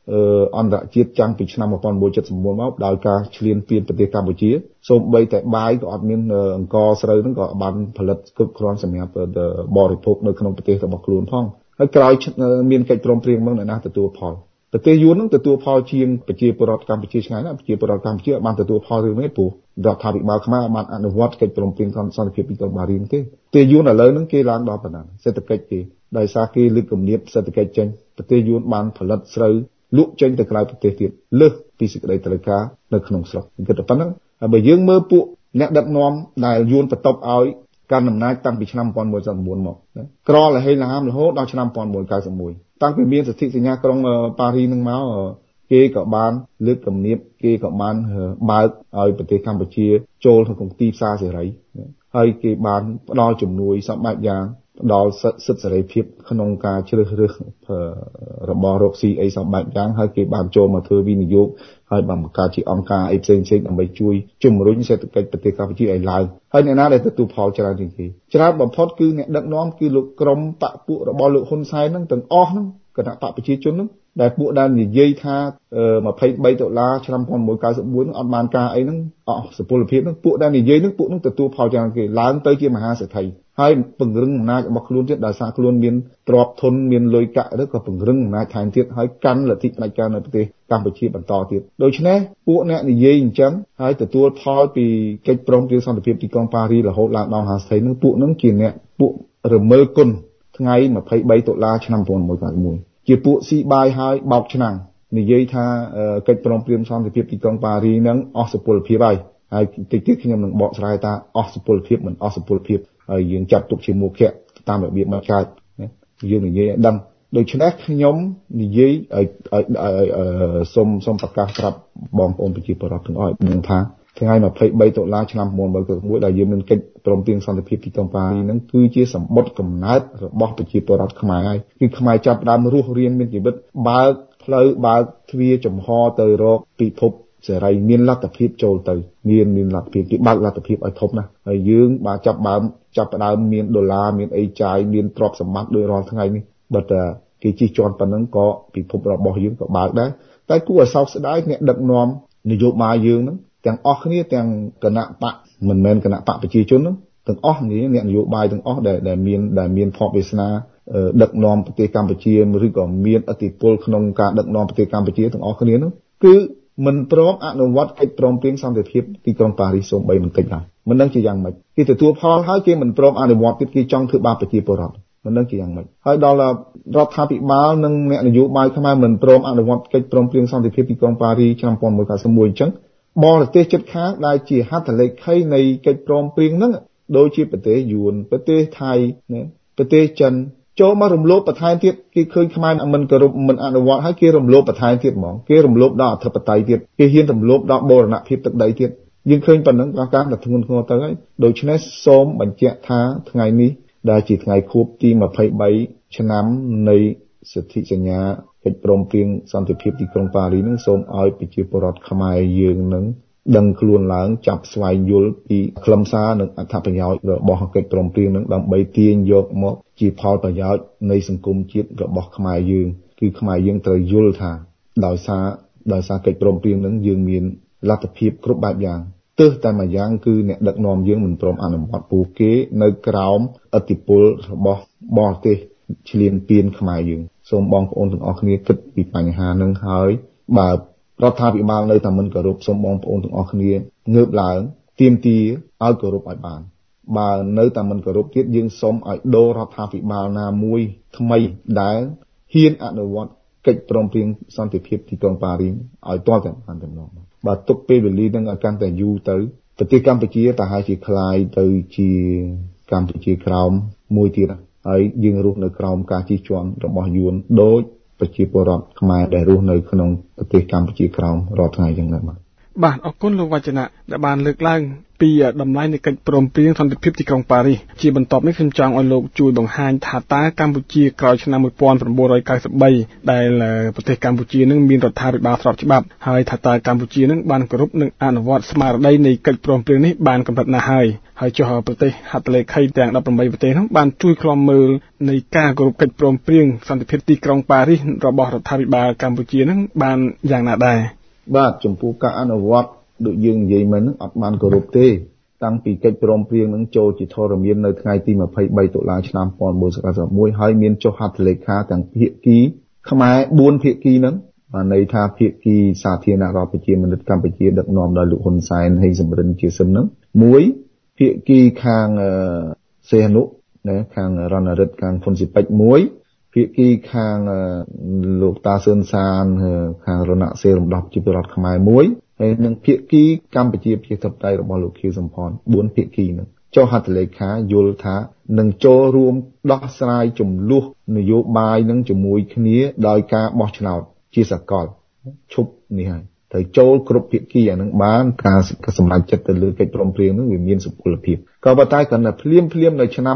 អន្តរជាតិចាំងពីឆ្នាំ1979មកដោយការឈ្លានពានប្រទេសកម្ពុជាសូម្បីតែបាយក៏អត់មានអង្គស្រូវហ្នឹងក៏បានផលិតគ្រប់គ្រាន់សម្រាប់បរិភោគនៅក្នុងប្រទេសរបស់ខ្លួនផងហើយក្រោយមានកិច្ចព្រមព្រៀងមកអ្នកណាទទួលផលប្រទេសយួនហ្នឹងទទួលផលជាងប្រជាពលរដ្ឋកម្ពុជាឆ្ងាយណាស់ប្រជាពលរដ្ឋកម្ពុជាបានទទួលផលរឿងនេះព្រោះរដ្ឋាភិបាលខ្មែរបានអនុវត្តកិច្ចព្រមព្រៀងសន្តិភាពទីក្រុងប៉ារីសទេប្រទេសយួនឥឡូវហ្នឹងគេឡើងដល់ប៉ុណ្ណាសេដ្ឋកិច្ចគេដោយសារគេលើកគំនាបសេដ្ឋកិច្ចចេញប្រទេសយួនបានផលិតស្រូវលក់ចេញទៅក្រៅប្រទេសទៀតលើសពីសេចក្តីត្រូវការនៅក្នុងស្រុកគិតតែប៉ុណ្ណឹងហើយបើយើងមើលពួកអ្នកដឹកនាំដែលយួនបន្ទប់ឲ្យកាន់អំណាចតាំងពីឆ្នាំ1991មកក្រលហេលហាមរហូតដល់ឆ្នាំ1991តាំងពីមានសន្ធិសញ្ញាក្រុងប៉ារីសនឹងមកគេក៏បានលើកគំនាបគេក៏បានបើកឲ្យប្រទេសកម្ពុជាចូលក្នុងទីផ្សារសេរីហើយគេបានផ្ដល់ជំនួយសម្បត្តិយ៉ាងផ្ដល់សិទ្ធិសេរីភាពក្នុងការជ្រើសរើសរបស់រកស៊ីអីសម្បត្តិយ៉ាងហើយគេបានចូលមកធ្វើវិនិយោគហើយបានបង្កើតជាអង្គការអីផ្សេងៗដើម្បីជួយជំរុញសេដ្ឋកិច្ចប្រទេសកម្ពុជាឲ្យឡើងហើយអ្នកណាដែលទទួលផលច្រើនជាងគេច្រើនបំផុតគឺអ្នកដឹកនាំគឺលោកក្រុមបកពួករបស់លោកហ៊ុនសែនហ្នឹងទាំងអស់ហ្នឹងគណៈបកប្រជាជនហ្នឹងដែលពួកដែលនិយាយថា$23ឆ្នាំ1991ហ្នឹងអត់បានការអីហ្នឹងអស់សុពលភាពហ្នឹងពួកដែលនិយាយហ្នឹងពួកហ្នឹងទទួលផលច្រើនគេឡើងទៅជាមហាសេដ្ឋីហើយពង្រឹងអំណាចរបស់ខ្លួនទៀតដោយសារខ្លួនមានទ្រព្យធនមានលុយកាក់ឬក៏ពង្រឹងអំណាចថែមទៀតហើយកាន់លទ្ធិផ្ដាច់ការនៅប្រទេសកម្ពុជាបន្តទៀតដូច្នេះពួកអ្នកនិយាយអញ្ចឹងហើយទទួលផលពីកិច្ចព្រមព្រៀងសន្តិភាពទីក្រុងប៉ារីសរហូតឡើងដល់មហាសេដ្ឋីហ្នឹងពួកហ្នឹងជាអ្នកពួករមើលគុណថ្ងៃ$23ឆ្នាំ1991ជាពួកស៊ីបាយហើយបោកឆ្នាំងនិយាយថាកិច្ចព្រមព្រៀងសន្តិភាពទីក្រុងប៉ារីសហ្នឹងអស់សុពលភាពហើយតិចទៀតខ្ញុំនឹងបកស្រាយថាអស់សុពលភាពមិនអស់សុពលភាពហើយយើងចាត់ទុកជាមុខៈតាមរបៀបមកកើតយើងនិយាយឲ្យដឹងដូច្នេះខ្ញុំនិយាយឲ្យសូមប្រកាសប្រាប់បងប្អូនប្រជាពលរដ្ឋទាំងអស់ឲ្យដឹងថាថ្ងៃ$23ឆ្នាំ1991ដែលយើងមានកិច្ចព្រមព្រៀងសន្តិភាពទីក្រុងប៉ារីសហ្នឹងគឺជាសម្បត្តិកំណើតរបស់ប្រជាពលរដ្ឋខ្មែរហើយគឺខ្មែរចាប់ផ្ដើមរស់រានមានជីវិតបើកផ្លូវបើកទ្វារចំហទៅរកពិភពសេរីមានលទ្ធភាពចូលទៅមានលទ្ធភាពគេបើកលទ្ធភាពឲ្យធំណាស់ហើយយើងបានចាប់ផ្ដើមមានដុល្លារមានអីចាយមានទ្រព្យសម្បត្តិដោយរាល់ថ្ងៃនេះបើតែគេជិះជាន់ប៉ុណ្ណឹងក៏ពិភពរបស់យើងក៏បើកដែរតែគួរឲ្យសោកស្ដាយអ្នកដឹកនាំនយោបាយយើងហ្នឹងទាំងអស់គ្នាទាំងគណៈបកមិនមែនគណៈបកប្រជាជនហ្នឹងទាំងអស់នេះអ្នកនយោបាយទាំងអស់ដែលមានភ័ព្វវាសនាដឹកនាំប្រទេសកម្ពុជាឬក៏មានឥទ្ធិពលក្នុងការដឹកនាំប្រទេសកម្ពុជាទាំងអស់គ្នាហ្នឹងគឺមិនព្រមអនុវត្តកិច្ចព្រមព្រៀងសន្តិភាពទីក្រុងប៉ារីសសូម្បីបន្តិចឡើយមិនដឹងជាយ៉ាងម៉េចគេទទួលផលហើយគេមិនព្រមអនុវត្តទៀតគេចង់ធ្វើបាបប្រជាពលរដ្ឋមិនដឹងជាយ៉ាងម៉េចហើយដល់រដ្ឋាភិបាលនិងអ្នកនយោបាយខ្មែរមិនព្រមអនុវត្តកិច្ចព្រមព្រៀងសន្តិភាពទីក្រុងប៉ារីសឆ្នាំ1991អញ្ចឹងបរទេសជិតខាងដែលជាហត្ថលេខីនៃកិច្ចព្រមព្រៀងហ្នឹងដូចជាប្រទេសយួនប្រទេសថៃប្រទេសចិនចូលមករំលោភបន្ថែមទៀតគេឃើញខ្មែរមិនគោរពមិនអនុវត្តហើយគេរំលោភបន្ថែមទៀតហ្មងគេរំលោភដល់អធិបតេយ្យទៀតគេហ៊ានរំលោភដល់បូរណភាពទឹកដីទៀតយើងឃើញប៉ុណ្ណឹងការតែធ្ងន់ធ្ងរទៅហើយដូច្នេះសូមបញ្ជាក់ថាថ្ងៃនេះដែលជាថ្ងៃខួបទី23ឆ្នាំនៃសន្ធិសញ្ញាកិច្ចព្រមព្រៀងសន្តិភាពទីក្រុងប៉ារីសនឹងសូមឲ្យប្រជាពលរដ្ឋខ្មែរយើងនឹងដឹងខ្លួនឡើងចាប់ស្វែងយល់ពីខ្លឹមសារនិងអត្ថប្រយោជន៍របស់កិច្ចព្រមព្រៀងនឹងដើម្បីទាញយកមកជាផលប្រយោជន៍នៃសង្គមជាតិរបស់ខ្មែរយើងគឺខ្មែរយើងត្រូវយល់ថាដោយសារកិច្ចព្រមព្រៀងនឹងយើងមានលទ្ធភាពគ្រប់បែបយ៉ាងទើសតែមួយយ៉ាងគឺអ្នកដឹកនាំយើងមិនព្រមអនុវត្តពួកគេនៅក្រោមឥទ្ធិពលរបស់បរទេសឈ្លានពានខ្មែរយើងសូមបងប្អូនទាំងអស់គ្នាគិតពីបញ្ហានឹងហើយបើរដ្ឋាភិបាលនៅតែមិនគោរពសូមបងប្អូនទាំងអស់គ្នាងើបឡើងទាមទារឲ្យគោរពឲ្យបានបើនៅតែមិនគោរពទៀតយើងសូមឲ្យដូររដ្ឋាភិបាលណាមួយថ្មីដែលហ៊ានអនុវត្តកិច្ចព្រមព្រៀងសន្តិភាពទីក្រុងប៉ារីសឲ្យទាល់តែបានដំណងបើទុកពេលវេលានឹងឲ្យកាន់តែយូរទៅប្រទេសកម្ពុជាប្រហែលជាคล้ายទៅជាកម្ពុជាក្រោមមួយទៀតហើយយើងរស់នៅក្រោមការជិះជាន់របស់យួនដូចប្រជាពលរដ្ឋខ្មែរដែលរស់នៅក្នុងប្រទេសកម្ពុជាក្រោមរាល់ថ្ងៃយ៉ាងណាបាទបាទអរគុណលោកវចនៈដែលបានលើកឡើងពីតម្លៃនៃកិច្ចព្រមព្រៀងសន្តិភាពទីក្រុងប៉ារីសជាបន្ទាប់នេះខ្ញុំចង់ឲ្យលោកជួយបង្ហាញថាតើកម្ពុជាក្រោយឆ្នាំ1993ដែលប្រទេសកម្ពុជានឹងមានរដ្ឋាភិបាលស្របច្បាប់ហើយថាតើកម្ពុជានឹងបានគោរពនិងអនុវត្តស្មារតីនៃកិច្ចព្រមព្រៀងនេះបានកម្រិតណាស់ហើយចុះប្រទេសហត្ថលេខីទាំង18ប្រទេសនោះបានជួយឃ្លាំមើលនៃការគោរពកិច្ចព្រមព្រៀងសន្តិភាពទីក្រុងប៉ារីសរបស់រដ្ឋាភិបាលកម្ពុជានឹងបានយ៉ាងណាដែរបាទចំពោះការអនុវត្តដូចយើងនិយាយមិញហ្នឹងអត់បានគោរពទេតាំងពីកិច្ចព្រមព្រៀងនឹងចូលជាធរមាននៅថ្ងៃទី23តុលាឆ្នាំ1991ហើយមានចុះហត្ថលេខាទាំងភាគីខ្មែរ4ភាគីហ្នឹងបានន័យថាភាគីសាធារណរដ្ឋប្រជាមានិតកម្ពុជាដឹកនាំដោយលោកហ៊ុនសែនហេងសំរិនជាសឹមហ្នឹងមួយភាគីខាងសេហនុណាខាងរណរិទ្ធខាងហ៊ុនស៊ីពេចមួយភាគីខាងលោកតាសឿនសានខាងរណសេរំដោះជារដ្ឋខ្មែរមួយហើយនឹងភាគីកម្ពុជាប្រជាធិបតេយ្យរបស់លោកខៀវសំផន4ភាគីហ្នឹងចុះហត្ថលេខាយល់ថានឹងចូលរួមដោះស្រាយចំនួននយោបាយនឹងជាមួយគ្នាដោយការបោះឆ្នោតជាសកលឈប់នេះហើយត្រូវចូលគ្រប់ភាគីអានឹងបានការសម្រេចចិត្តទៅលើកិច្ចព្រមព្រៀងនឹងវាមានសុពលភាពក៏ប៉ុន្តែគាត់នៅភ្លាមនៅឆ្នាំ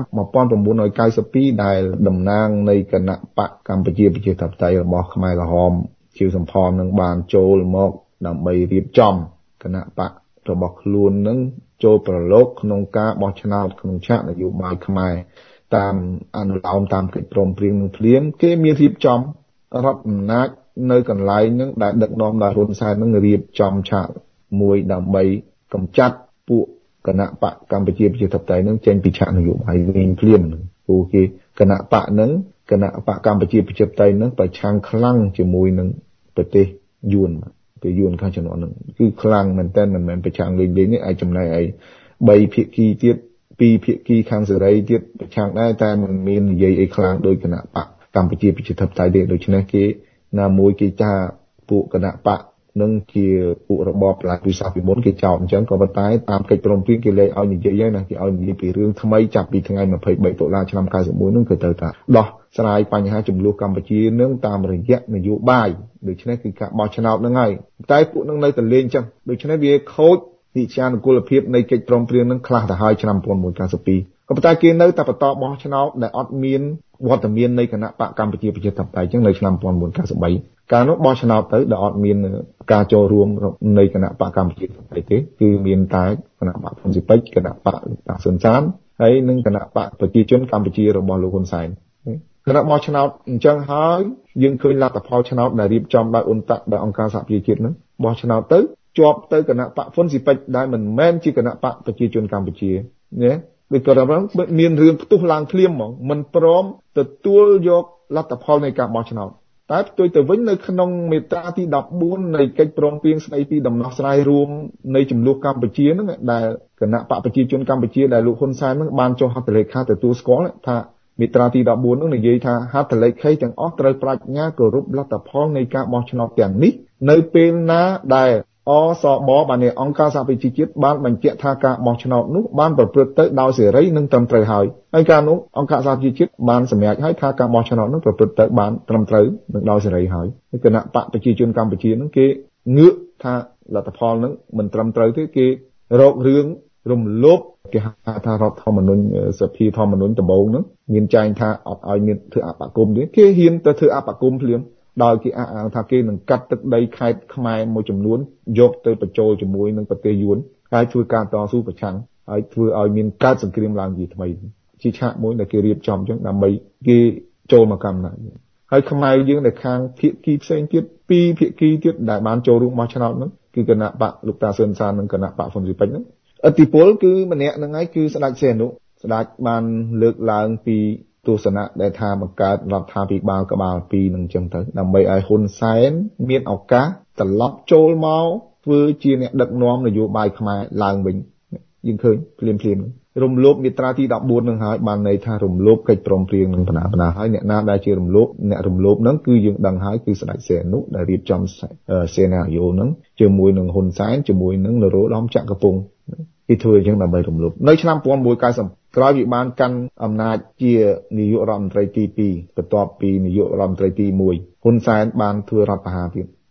1992ដែលតំណាងនៃគណៈបកកម្ពុជាប្រជាធិបតេយ្យរបស់ខ្មែរក្រហមខៀវសំផននឹងបានចូលមកដើម្បីរៀបចំគណៈបករបស់ខ្លួននឹងចូលប្រឡូកក្នុងការបោះឆ្នោតក្នុងឆាកនយោបាយខ្មែរតាមអនុលោមតាមកិច្ចព្រមព្រៀងនឹងភ្លាមគេមានរៀបចំរដ្ឋអំណាចនៅកន្លែងហ្នឹងដែលដឹកនាំដោយហ៊ុនសែននឹងរៀបចំឆាកមួយដើម្បីកម្ចាត់ពួកគណៈបកកម្ពុជាប្រជាធិបតេយ្យនឹងចេញពីឆាកនយោបាយវិញភ្លាមព្រោះគេគណៈបកហ្នឹងគណៈបកកម្ពុជាប្រជាធិបតេយ្យនឹងប្រឆាំងខ្លាំងជាមួយនឹងប្រទេសយួនពេលយួនខាងជំនាន់ហ្នឹងគឺខ្លាំងមែនតើមិនមែនប្រឆាំងលេងនេះឯចំណែកឯ3ភាគីទៀត2ភាគីខាងសេរីទៀតប្រឆាំងដែរតែមិនមាននិយាយអីខ្លាំងដោយគណៈបកកម្ពុជាប្រជាធិបតេយ្យទេដូច្នេះគេណាមួយគេថាពួកគណៈបកនឹងជាពួករបបឡាយពិសាពីមុនគេចោទអញ្ចឹងក៏ប៉ុន្តែតាមកិច្ចព្រមព្រៀងគេលែងឲ្យនិយាយហើយណាគេឲ្យនិយាយពីរឿងថ្មីចាប់ពីថ្ងៃ23តុលាឆ្នាំ91នោះគឺទៅថាដោះស្រាយបញ្ហាចំនួនកម្ពុជានឹងតាមរយៈនយោបាយដូច្នេះគឺការបោះឆ្នោតនឹងហើយតែពួកនឹងនៅតែលេងអញ្ចឹងដូច្នេះវាខូចវិជានុគមភាពនៃកិច្ចព្រមព្រៀងនឹងខ្លះទៅហើយឆ្នាំ1992ក៏ប៉ុន្តែគេនៅតែបន្តបោះឆ្នោតដែលអត់មានវត្តមាននៃគណៈបកកម្ពុជាប្រជាធិបតេយ្យអញ្ចឹងនៅឆ្នាំ1993កាលនោះបោះឆ្នោតទៅដែលអត់មានការចូលរួមនៃគណៈបកកម្ពុជាប្រជាធិបតេយ្យទេគឺមានតែគណៈបកហ៊ុនស៊ីពេចគណៈបកតាស៊ុនសានហើយនិងគណៈបកប្រជាជនកម្ពុជារបស់លោកហ៊ុនសែនគណៈបោះឆ្នោតអញ្ចឹងហើយយើងឃើញលទ្ធផលឆ្នោតដែលរៀបចំដោយអ៊ុនតាក់ដោយអង្គការសហប្រជាជាតិហ្នឹងបោះឆ្នោតទៅជាប់ទៅគណៈបកហ៊ុនស៊ីពេចដែលមិនមែនជាគណៈបកប្រជាជនកម្ពុជាណាដូចក៏មានរឿងផ្ទុះឡើងភ្លាមហ្មងមិនព្រមទទួលយកលទ្ធផលនៃការបោះឆ្នោតតែផ្ទុយទៅវិញនៅក្នុងមាត្រាទី14នៃកិច្ចព្រមព្រៀងស្តីពីដំណោះស្រាយរួមនៃចំនួនកម្ពុជាហ្នឹងដែលគណៈបកប្រជាជនកម្ពុជាដែលលោកហ៊ុនសែនហ្នឹងបានចុះហត្ថលេខាទទួលស្គាល់ថាមាត្រាទី14ហ្នឹងនិយាយថាហត្ថលេខីទាំងអស់ត្រូវប្រាជ្ញាគោរពលទ្ធផលនៃការបោះឆ្នោតទាំងនេះនៅពេលណាដែលអសបបានអង្គការសហប្រជាជាតិបានបញ្ជាក់ថាការបោះឆ្នោតនោះបានប្រព្រឹត្តទៅដោយសេរីនិងត្រឹមត្រូវហើយការនោះអង្គការសហប្រជាជាតិបានសម្រេចឲ្យថាការបោះឆ្នោតនោះប្រព្រឹត្តទៅបានត្រឹមត្រូវនិងដោយសេរីហើយគណៈបកប្រជាជនកម្ពុជានឹងគេងឿកថាលទ្ធផលនឹងមិនត្រឹមត្រូវទេគេរករឿងរំលោភគេហៅថារដ្ឋធម្មនុញ្ញសភាធម្មនុញ្ញដំបូងនឹងមានចែងថាអត់ឲ្យមានធ្វើអបគមទេគេហ៊ានទៅធ្វើអបគមភ្លាមដោយគេអះអាងថាគេនឹងកាត់ទឹកដីខេត្តខ្មែរមួយចំនួនយកទៅបញ្ចូលជាមួយនឹងប្រទេសយួនហើយធ្វើការតស៊ូប្រឆាំងហើយធ្វើឲ្យមានកើតសង្គ្រាមឡើងជាថ្មីជាឆាកមួយដែលគេរៀបចំអញ្ចឹងដើម្បីគេចូលមកកម្មណាហើយខ្មែរយើងនៅខាងភាគីផ្សេងទៀត2ភាគីទៀតដែលបានចូលរួមបោះឆ្នោតហ្នឹងគឺគណៈបកលោកតាស៊ុនសាននិងគណៈបកហ៊ុនស៊ីពេចហ្នឹងឥទ្ធិពលគឺម្នាក់ហ្នឹងហើយគឺស្ដេចសីហនុស្ដេចបានលើកឡើងពីទស្សនៈដែលថាបង្កើតរដ្ឋាភិបាលក្បាល2នឹងអញ្ចឹងទៅដើម្បីឲ្យហ៊ុនសែនមានឱកាសត្រឡប់ចូលមកធ្វើជាអ្នកដឹកនាំនយោបាយខ្មែរឡើងវិញយើងឃើញភ្លាមរំលោភមាត្រាទី14នឹងហើយបានន័យថារំលោភកិច្ចព្រមព្រៀងនឹងបណ្ណាហើយអ្នកណាដែលជារំលោភអ្នករំលោភហ្នឹងគឺយើងដឹងហើយគឺស្ដេចសីហនុដែលរៀបចំសេណារីយ៉ូហ្នឹងជាមួយនឹងហ៊ុនសែនជាមួយនឹងនរោត្តមចក្រពង្សគេធ្វើអញ្ចឹងដើម្បីរំលោភនៅឆ្នាំ1990ក្រោយពីបានកាន់អំណាចជានាយករដ្ឋមន្ត្រីទី2បន្ទាប់ពីនាយករដ្ឋមន្ត្រីទី1ហ៊ុនសែនបានធ្វើរដ្ឋប្រហារទៀត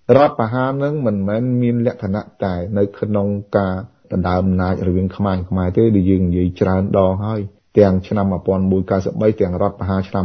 រដ្ឋប្រហារនឹងមិនមែនមានលក្ខណៈតែនៅក្នុងការដណ្ដើមអំណាចរវាងខ្មែរទេដែលយើងនិយាយច្រើនដងហើយទាំងឆ្នាំ1193ទាំងរដ្ឋប្រហារឆ្នាំ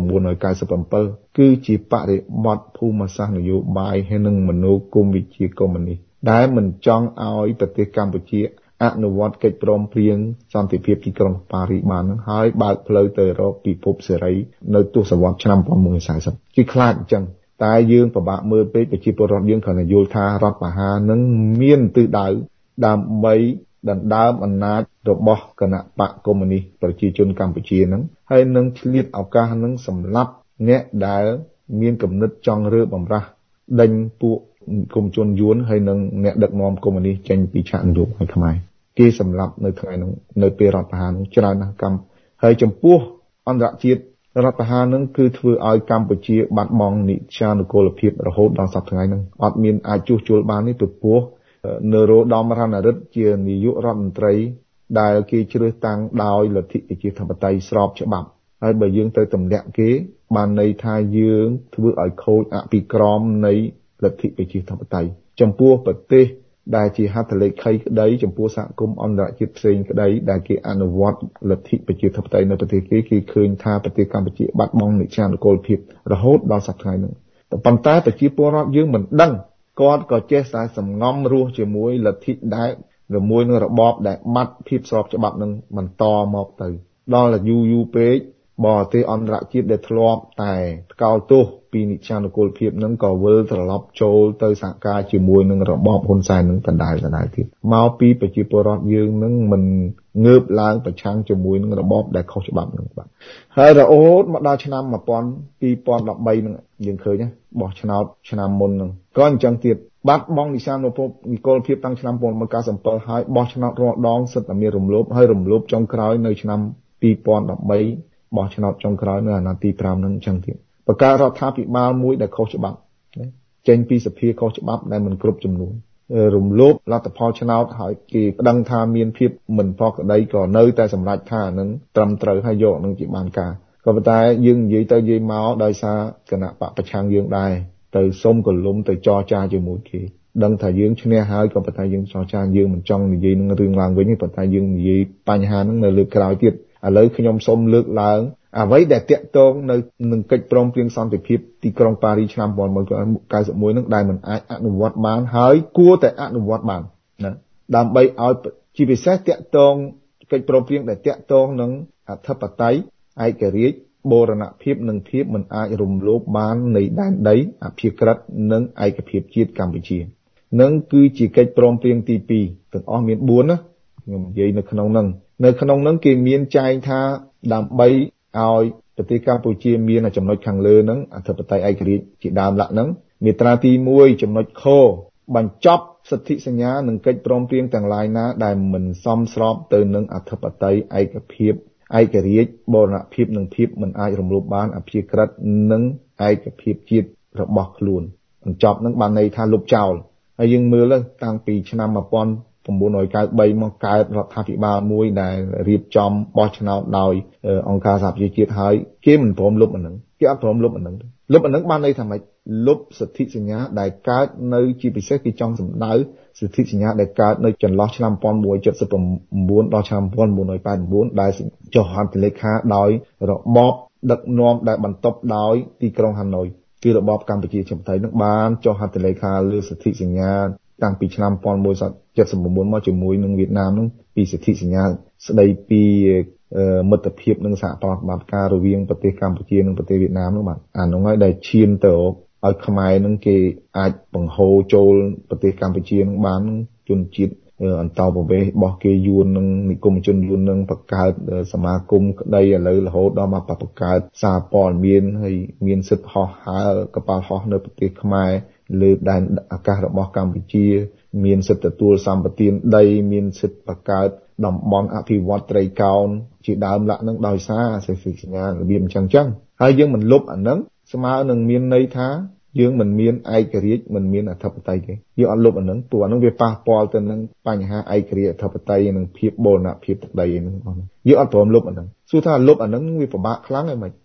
1997គឺជាបរិបទភូមិសាស្ត្រនយោបាយហើយនិងមនោគមវិជ្ជាកុម្មុយនីសដែលមិនចង់ឲ្យប្រទេសកម្ពុជាអនុវត្តកិច្ចព្រមព្រៀងសន្តិភាពទីក្រុងប៉ារីសបាននឹងហើយបើកផ្លូវទៅរកពិភពសេរីនៅទសវត្សរ៍ឆ្នាំ1940ជាខ្លាចអញ្ចឹងតែយើងពិបាកមើលពេកប្រជាពលរដ្ឋយើងគ្រាន់តែយល់ថារដ្ឋប្រហារនឹងមានទិសដៅដើម្បីដណ្ដើមអំណាចរបស់គណៈបកកុម្មុយនីសប្រជាជនកម្ពុជានឹងហើយនឹងឆ្លៀតឱកាសនឹងសម្លាប់អ្នកដែលមានគំនិតចង់រើបំរាស់ដេញពួកគុំជនយួនហើយនឹងអ្នកដឹកនាំកុម្មុយនីសចេញពីឆាកនយោបាយខ្មែរគេសម្លាប់នៅថ្ងៃនោះនៅពេលរដ្ឋប្រហារនោះច្រើនណាស់កម្មហើយចំពោះអន្តរជាតិរដ្ឋប្រហារនឹងគឺធ្វើឲ្យកម្ពុជាបាត់បង់និច្ចានុគោលភាពរហូតដល់សប្តាហ៍ថ្ងៃនេះអត់មានអាចជួសជុលបាននេះព្រោះនរោត្តម រណឫទ្ធិជានាយករដ្ឋមន្ត្រីដែលគេជ្រើសតាំងដោយលទ្ធិប្រជាធិបតេយ្យស្របច្បាប់ហើយបើយើងទៅទម្លាក់គេបានន័យថាយើងធ្វើឲ្យខូចអភិក្រមនៃលទ្ធិប្រជាធិបតេយ្យចំពោះប្រទេសដែលជាហត្ថលេខីក្តីចំពោះសហគមន៍អន្តរជាតិផ្សេងក្តីដែលគេអនុវត្តលទ្ធិប្រជាធិបតេយ្យនៅប្រទេសគេឃើញថាប្រទេសកម្ពុជាបាត់បង់និច្ចានុគោលភាពរហូតដល់សប្តាហ៍ថ្ងៃនេះប៉ុន្តែប្រជាពលរដ្ឋយើងមិនដឹងគាត់ក៏ចេះតែសំងំរស់ជាមួយលទ្ធិដែលជាមួយនឹងរបបដែលបាត់ភាពស្របច្បាប់នឹងបន្តមកទៅដល់យូរពេកបរទេសអន្តរជាតិដែលធ្លាប់តែថ្កោលទោសពីនិច្ចានុគោលភាពនឹងក៏វិលត្រឡប់ចូលទៅសហការជាមួយនឹងរបបហ៊ុនសែននឹងដដែលទៀតមកពីប្រជាពលរដ្ឋយើងនឹងមិនងើបឡើងប្រឆាំងជាមួយនឹងរបបដែលខុសច្បាប់នឹងបាទហើយរហូតមកដល់ឆ្នាំ2013នឹងយើងឃើញណាបោះឆ្នោតឆ្នាំមុននឹងក៏អញ្ចឹងទៀតបាត់បង់និច្ចានុគោលភាពតាំងឆ្នាំ1997ហើយបោះឆ្នោតរាល់ដងសិតតែមានរំលោភហើយរំលោភចុងក្រោយនៅឆ្នាំ2013បោះឆ្នោតចុងក្រោយនៅអាណត្តិទី5នឹងអញ្ចឹងទៀតបង្កើតរដ្ឋាភិបាលមួយដែលខុសច្បាប់ចេញពីសភាខុសច្បាប់ដែលមិនគ្រប់ចំនួនរំលោភលទ្ធផលឆ្នោតហើយគេប្តឹងថាមានភាពមិនប្រក្រតីក៏នៅតែសម្រេចថានឹងត្រឹមត្រូវហើយយកនឹងជាបានការក៏ប៉ុន្តែយើងនិយាយទៅនិយាយមកដោយសារគណៈបកប្រឆាំងយើងដែរទៅសុំកលុំទៅចរចាជាមួយគេដឹងថាយើងឈ្នះហើយក៏ប៉ុន្តែយើងចរចាយើងមិនចង់និយាយនឹងរឿងឡើងវិញទេប៉ុន្តែយើងនិយាយបញ្ហាហ្នឹងនៅលើក្រោយទៀតឥឡូវខ្ញុំសូមលើកឡើងអ្វីដែលតាក់ទងនៅនឹងកិច្ចព្រមព្រៀងសន្តិភាពទីក្រុងប៉ារីសឆ្នាំ1991នឹងដែលមិនអាចអនុវត្តបានហើយគួរតែអនុវត្តបានណាដើម្បីឲ្យជាពិសេសតាក់ទងកិច្ចព្រមព្រៀងដែលតាក់ទងនឹងអធិបតេយ្យឯករាជ្យបូរណភាពនិងភាពមិនអាចរំលោភបាននៃដែនដីអព្យាក្រឹតនិងឯកភាពជាតិកម្ពុជានឹងគឺជាកិច្ចព្រមព្រៀងទី2ទាំងអស់មាន4ណាខ្ញុំនិយាយនៅក្នុងហ្នឹងគេមានចែងថាដើម្បីឲ្យប្រទេសកម្ពុជាមានចំណុចខាងលើហ្នឹងអធិបតេយ្យឯករាជ្យជាដើមលក្ខហ្នឹងមាត្រាទី1ចំណុចខបញ្ចប់សិទ្ធិសញ្ញានិងកិច្ចព្រមព្រៀងទាំងឡាយណាដែលមិនសមស្របទៅនឹងអធិបតេយ្យឯកភាពឯករាជ្យបូរណភាពនិងភាពមិនអាចរំលោភបានអព្យាក្រឹតនិងឯកភាពជាតិរបស់ខ្លួនបញ្ចប់នឹងបានន័យថាលុបចោលហើយយើងមើលតាំងពីឆ្នាំ1993មកកើតរដ្ឋាភិបាលមួយដែលរៀបចំបោះឆ្នោតដោយអង្គការសហប្រជាជាតិហើយគេមិនព្រមលុបអានឹងគេអត់ព្រមលុបអានឹងលុបអានឹងបានន័យថាម៉េចលុបសិទ្ធិសញ្ញាដែលកើតនៅជាពិសេសគេចង់សម្ដៅសិទ្ធិសញ្ញាដែលកើតនៅចន្លោះឆ្នាំ1979ដល់ឆ្នាំ1989ដែលចុះហត្ថលេខាដោយរបបដឹកនាំដែលបន្ទាប់ដោយទីក្រុងហាណូយគឺរបបកម្ពុជាជាបតៃនឹងបានចុះហត្ថលេខាលើសិទ្ធិសញ្ញាតាំងពីឆ្នាំ1979មកជាមួយនឹងវៀតណាមនឹងពីសិទ្ធិសញ្ញាស្ដីពីមិត្តភាពនិងសហប្រតិបត្តិការរវាងប្រទេសកម្ពុជានិងប្រទេសវៀតណាមនោះបាទអានោះហើយដែលឈានទៅឲ្យខ្មែរនឹងគេអាចបង្ហូរចូលប្រទេសកម្ពុជានឹងបានជនជាតិអន្តោប្រវេសន៍របស់គេយួននឹងនិគមជនយួននឹងបង្កើតសមាគមក្តីឥឡូវរហូតដល់មកបង្កើតសារព័ត៌មានហើយមានសិទ្ធិហោះហើរកប៉ាល់ហោះនៅប្រទេសខ្មែរលើដែនអាកាសរបស់កម្ពុជាមានសិទ្ធិទទួលសម្បទានដីមានសិទ្ធិបង្កើតតំបន់អភិវឌ្ឍត្រីកោណជាដើមលក្ខនឹងដោយសារសិទ្ធិសញ្ញារបៀបអញ្ចឹងហើយយើងមិនលុបអានឹងស្មើនឹងមានន័យថាយើងមិនមានឯករាជ្យមិនមានអធិបតេយ្យទេយើងអត់លុបអានឹងព្រោះអានឹងវាប៉ះពាល់ទៅនឹងបញ្ហាឯករាជ្យអធិបតេយ្យនិងភាពបូរណភាពទឹកដីហ្នឹងបងយើងអត់ព្រមលុបអានឹងសួរថាលុបអានឹងវាពិបាកខ្លាំងហើយមិន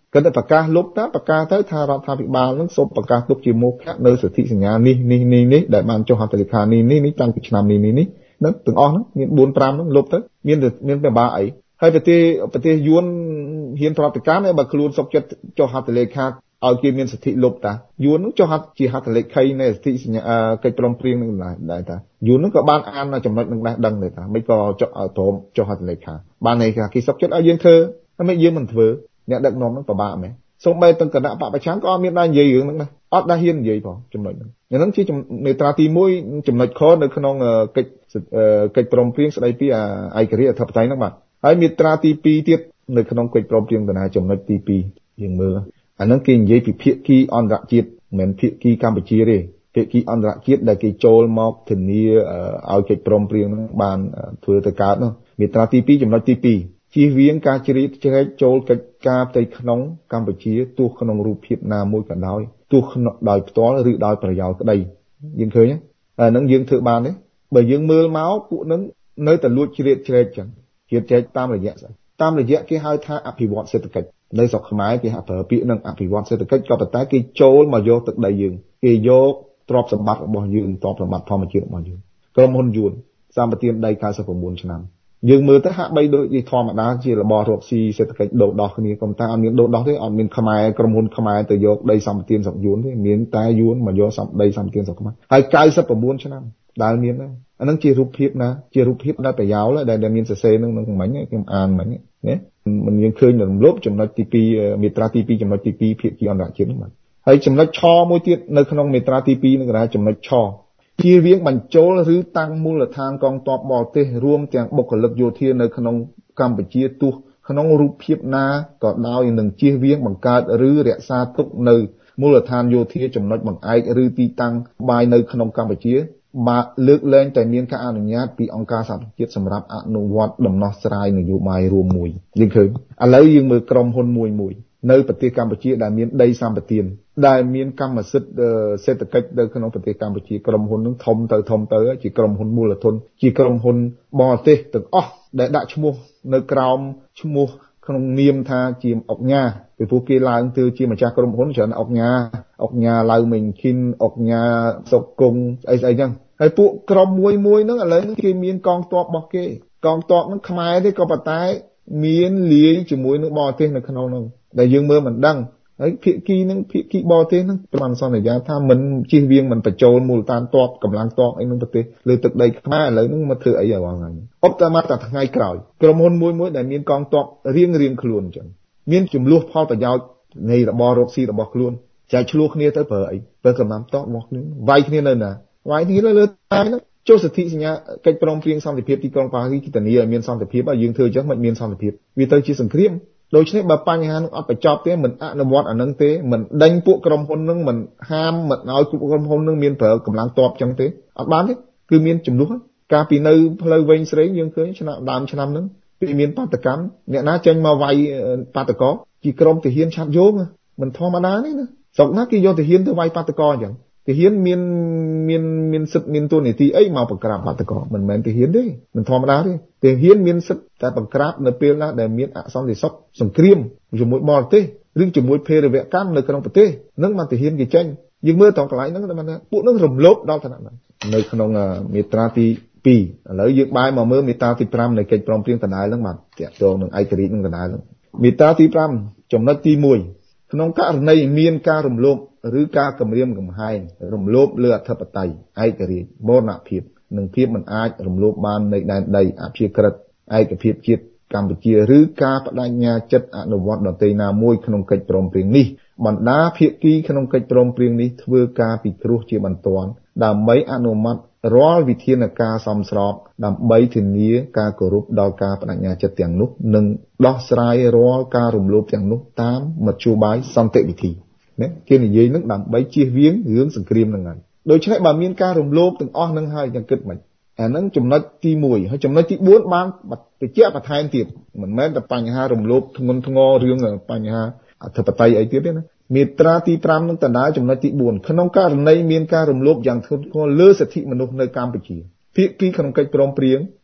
គាត់តែប្រកាសលុបតាប្រកាសទៅថារដ្ឋាភិបាលនឹងសូមប្រកាសទុកជាមោឃៈនៅសិទ្ធិសញ្ញានេះដែលបានចុះហត្ថលេខានេះតាំងពីឆ្នាំនេះនឹងទាំងអស់ហ្នឹងមាន 4-5 ហ្នឹងលុបទៅមានពិបាកអីហើយប្រទេសយួនហ៊ានប្រតិកម្មបើខ្លួនសុកចិត្តចុះហត្ថលេខាឲ្យគេមានសិទ្ធិលុបតាយួននឹងចុះហត្ថជាហត្ថលេខីនៃសិទ្ធិសញ្ញាកិច្ចព្រមព្រៀងនឹងដែរតាយួននឹងក៏បានអានចំណុចនឹងដែរដឹងដែរតាមិនក៏ចុះឲ្យព្រមចុះហត្ថលេខាបានន័យថាគេសុកចិត្តឲ្យយើងធ្វើតែមិនយើងមិនធ្វើអ្នកដឹកនាំនឹងពិបាកមែនសូម្បីទាំងគណៈបពប្រឆាំងក៏អត់មានដែរនិយាយរឿងហ្នឹងដែរអត់ដែរហ៊ាននិយាយផងចំណុចហ្នឹងជាមេត្រាទី1ចំណុចខនៅក្នុងកិច្ចព្រមព្រៀងស្ដីពីឯករាជ្យអធិបតេយ្យហ្នឹងបាទហើយមេត្រាទី2ទៀតនៅក្នុងកិច្ចព្រមព្រៀងដណាចំណុចទី2យើងមើលអាហ្នឹងគេនិយាយពីភាគីអន្តរជាតិមិនមែនភាគីកម្ពុជាទេភាគីអន្តរជាតិដែលគេចូលមកធានាឲ្យកិច្ចព្រមព្រៀងហ្នឹងបានធ្វើទៅកើតនោះមេត្រាទី2ចំណុចទី2ជៀសវាងការជ្រៀតជ្រែកចូលកិច្ចការផ្ទៃក្នុងកម្ពុជាទោះក្នុងរូបភាពណាមួយក៏ដោយទោះដោយផ្ទាល់ឬដោយប្រយោលក្តីយើងឃើញអាហ្នឹងយើងធ្វើបានទេបើយើងមើលមកពួកហ្នឹងនៅតែលួចជ្រៀតជ្រែកចឹងជ្រៀតជ្រែកតាមរយៈគេហៅថាអភិវឌ្ឍសេដ្ឋកិច្ចនៅស្រុកខ្មែរគេហៅប្រើពាក្យនឹងអភិវឌ្ឍសេដ្ឋកិច្ចក៏ប៉ុន្តែគេចូលមកយកទឹកដីយើងគេយកទ្រព្យសម្បត្តិរបស់យើងទ្រព្យសម្បត្តិធម្មជាតិរបស់យើងក្រុមហ៊ុនយួនសម្បទានដី99ឆ្នាំយើងមើលទៅហាក់បីដូចជាធម្មតាជារបស់រកស៊ីសេដ្ឋកិច្ចដូរដោះគ្នាក៏តែអត់មានដូរដោះទេអត់មានខ្មែរក្រុមហ៊ុនខ្មែរទៅយកដីសម្បទានស្រុកយួនទេមានតែយួនមកយកដីសម្បទានស្រុកខ្មែរហើយ99ឆ្នាំដែលមានហ្នឹងអាហ្នឹងជារូបភាពណាជារូបភាពដែលប្រយោលដែលមានសរសេរនឹងមិញខ្ញុំអានមិញណាមិនយើងឃើញរំលោភចំណុចទី2មាត្រាទី2ចំណុចទី2ភាគីអន្តរជាតិហ្នឹងបាទហើយចំណុចឆមួយទៀតនៅក្នុងមាត្រាទី2នឹងគេហៅចំណុចឆជៀសវាងបញ្ចូលឬតាំងមូលដ្ឋានកងទ័ពបរទេសរួមទាំងបុគ្គលិកយោធានៅក្នុងកម្ពុជាទោះក្នុងរូបភាពណាក៏ដោយនឹងជៀសវាងបង្កើតឬរក្សាទុកនៅមូលដ្ឋានយោធាចំណុចបង្អែកឬទីតាំងបាយនៅក្នុងកម្ពុជាបើលើកលែងតែមានការអនុញ្ញាតពីអង្គការសហប្រជាជាតិសម្រាប់អនុវត្តដំណោះស្រាយនយោបាយរួមមួយយើងឃើញឥឡូវយើងមើលក្រុមហ៊ុនមួយនៅប្រទេសកម្ពុជាដែលមានដីសម្បទានដែលមានកម្មសិទ្ធិសេដ្ឋកិច្ចនៅក្នុងប្រទេសកម្ពុជាក្រុមហ៊ុននឹងធំទៅជាក្រុមហ៊ុនមូលធនជាក្រុមហ៊ុនបរទេសទាំងអស់ដែលដាក់ឈ្មោះនៅក្រោមឈ្មោះក្នុងនាមថាជាអុកញ៉ាពីព្រោះគេឡើងទៅជាម្ចាស់ក្រុមហ៊ុនច្រើនអុកញ៉ាឡៅមេងឃីនអុកញ៉ាសុកគង់អីចឹងហើយពួកក្រុមមួយហ្នឹងឥឡូវនេះគេមានកងទ័ពរបស់គេកងទ័ពហ្នឹងខ្មែរទេក៏ប៉ុន្តែមានលាយជាមួយនឹងបរទេសនៅក្នុងនោះដែលយើងមើលមិនដឹងហើយភាគីបរទេសហ្នឹងបានសន្យាថាមិនជៀសវាងមិនបញ្ចូលមូលដ្ឋានទ័ពកម្លាំងទ័ពអីក្នុងប្រទេសលើទឹកដីខ្មែរឥឡូវហ្នឹងមកធ្វើអីហើយបងហ្នឹងឧបមាតែថ្ងៃក្រោយក្រុមហ៊ុនមួយដែលមានកងទ័ពរៀងខ្លួនអញ្ចឹងមានចំនួនផលប្រយោជន៍នៃរបររកស៊ីរបស់ខ្លួនចែកឆ្លោះគ្នាទៅប្រើអីប្រើកម្លាំងទ័ពរបស់ខ្លួនវាយគ្នានៅណាវាយគ្នាលើតែហ្នឹងចុះសិទ្ធិសញ្ញាកិច្ចព្រមព្រៀងសន្តិភាពទីក្រុងប៉ារីសធានាឲ្យមានសន្តិភាពហើយយើងធ្វើអញ្ចឹងមិនមានសន្តិភាពវាទៅជាសង្គ្រាមដូច្នេះបើបញ្ហានឹងអត់បញ្ចប់ទេមិនអនុវត្តអានឹងទេមិនដេញពួកក្រុមហ៊ុននឹងមិនហាមមិនឲ្យក្រុមហ៊ុននឹងមានប្រើកម្លាំងទ័ពអញ្ចឹងទេអត់បានទេគឺមានចំនួនកាលពីនៅផ្លូវវែងស្រីយើងឃើញដើមឆ្នាំហ្នឹងពីមានបាតកម្មអ្នកណាចេញមកវាយបាតកោជាក្រុមទាហានឆាត់យោងមិនធម្មតាទេណាស្រុកណាគេយកទាហានទៅវាយបាតកោអញ្ចឹងទាហានមានសិទ្ធិមានតួនាទីអីមកបង្ក្រាបបាតកោមិនមែនទាហានទេមិនធម្មតាទេទាហានមានសិទ្ធិតែបង្ក្រាបនៅពេលណាដែលមានអសន្តិសុខសង្គ្រាមជាមួយបរទេសឬជាមួយភេរវកម្មនៅក្នុងប្រទេសនឹងមកទាហានគេចេញយើងមើលតកន្លែងហ្នឹងតែពួកនឹងរំលោភដល់ឋានៈហ្នឹងនៅក្នុងមាត្រាទី2ឥឡូវយើងបែរមកមើលមាត្រាទី5នៃកិច្ចព្រមព្រៀងដដែលហ្នឹងបាទតាក់ទងនឹងឯករាជ្យនឹងដដែលហ្នឹងមាត្រាទី5ចំណុចទី1ក្នុងករណីមានការរំលោភឬការគំរាមកំហែងរំលោភលើអធិបតេយ្យឯករាជ្យបូរណភាពនិងភាពមិនអាចរំលោភបាននៃដែនដីអព្យាក្រឹតឯកភាពជាតិកម្ពុជាឬការបដិញ្ញាចិត្តអនុវត្តដទៃណាមួយក្នុងកិច្ចព្រមព្រៀងនេះបណ្ដាភាគីក្នុងកិច្ចព្រមព្រៀងនេះធ្វើការពិគ្រោះជាបន្ទាន់ដើម្បីអនុម័តរាល់វិធានការសមស្របដើម្បីធានាការគោរពដល់ការបដិញ្ញាចិត្តទាំងនោះនិងដោះស្រាយរាល់ការរំលោភទាំងនោះតាមមធ្យោបាយសន្តិវិធីណាគេនិយាយនឹងដើម្បីជៀសវាងរឿងសង្គ្រាមហ្នឹងហើយដូច្នេះបើមានការរំលោភទាំងអស់ហ្នឹងហើយយ៉ាងគិតមិនអាហ្នឹងចំណុចទី1ហើយចំណុចទី4បានបញ្ជាក់បន្ថែមទៀតមិនមែនតែបញ្ហារំលោភធ្ងន់ធ្ងររឿងបញ្ហាអធិបតេយ្យអីទៀតទេណាមាត្រាទី5នឹងដដែលចំណុចទី4ក្នុងករណីមានការរំលោភយ៉ាងធ្ងន់ធ្ងរលើសិទ្ធិមនុស្សនៅកម្ពុជាភាគីក្នុងកិច្ចព្រមព្រៀង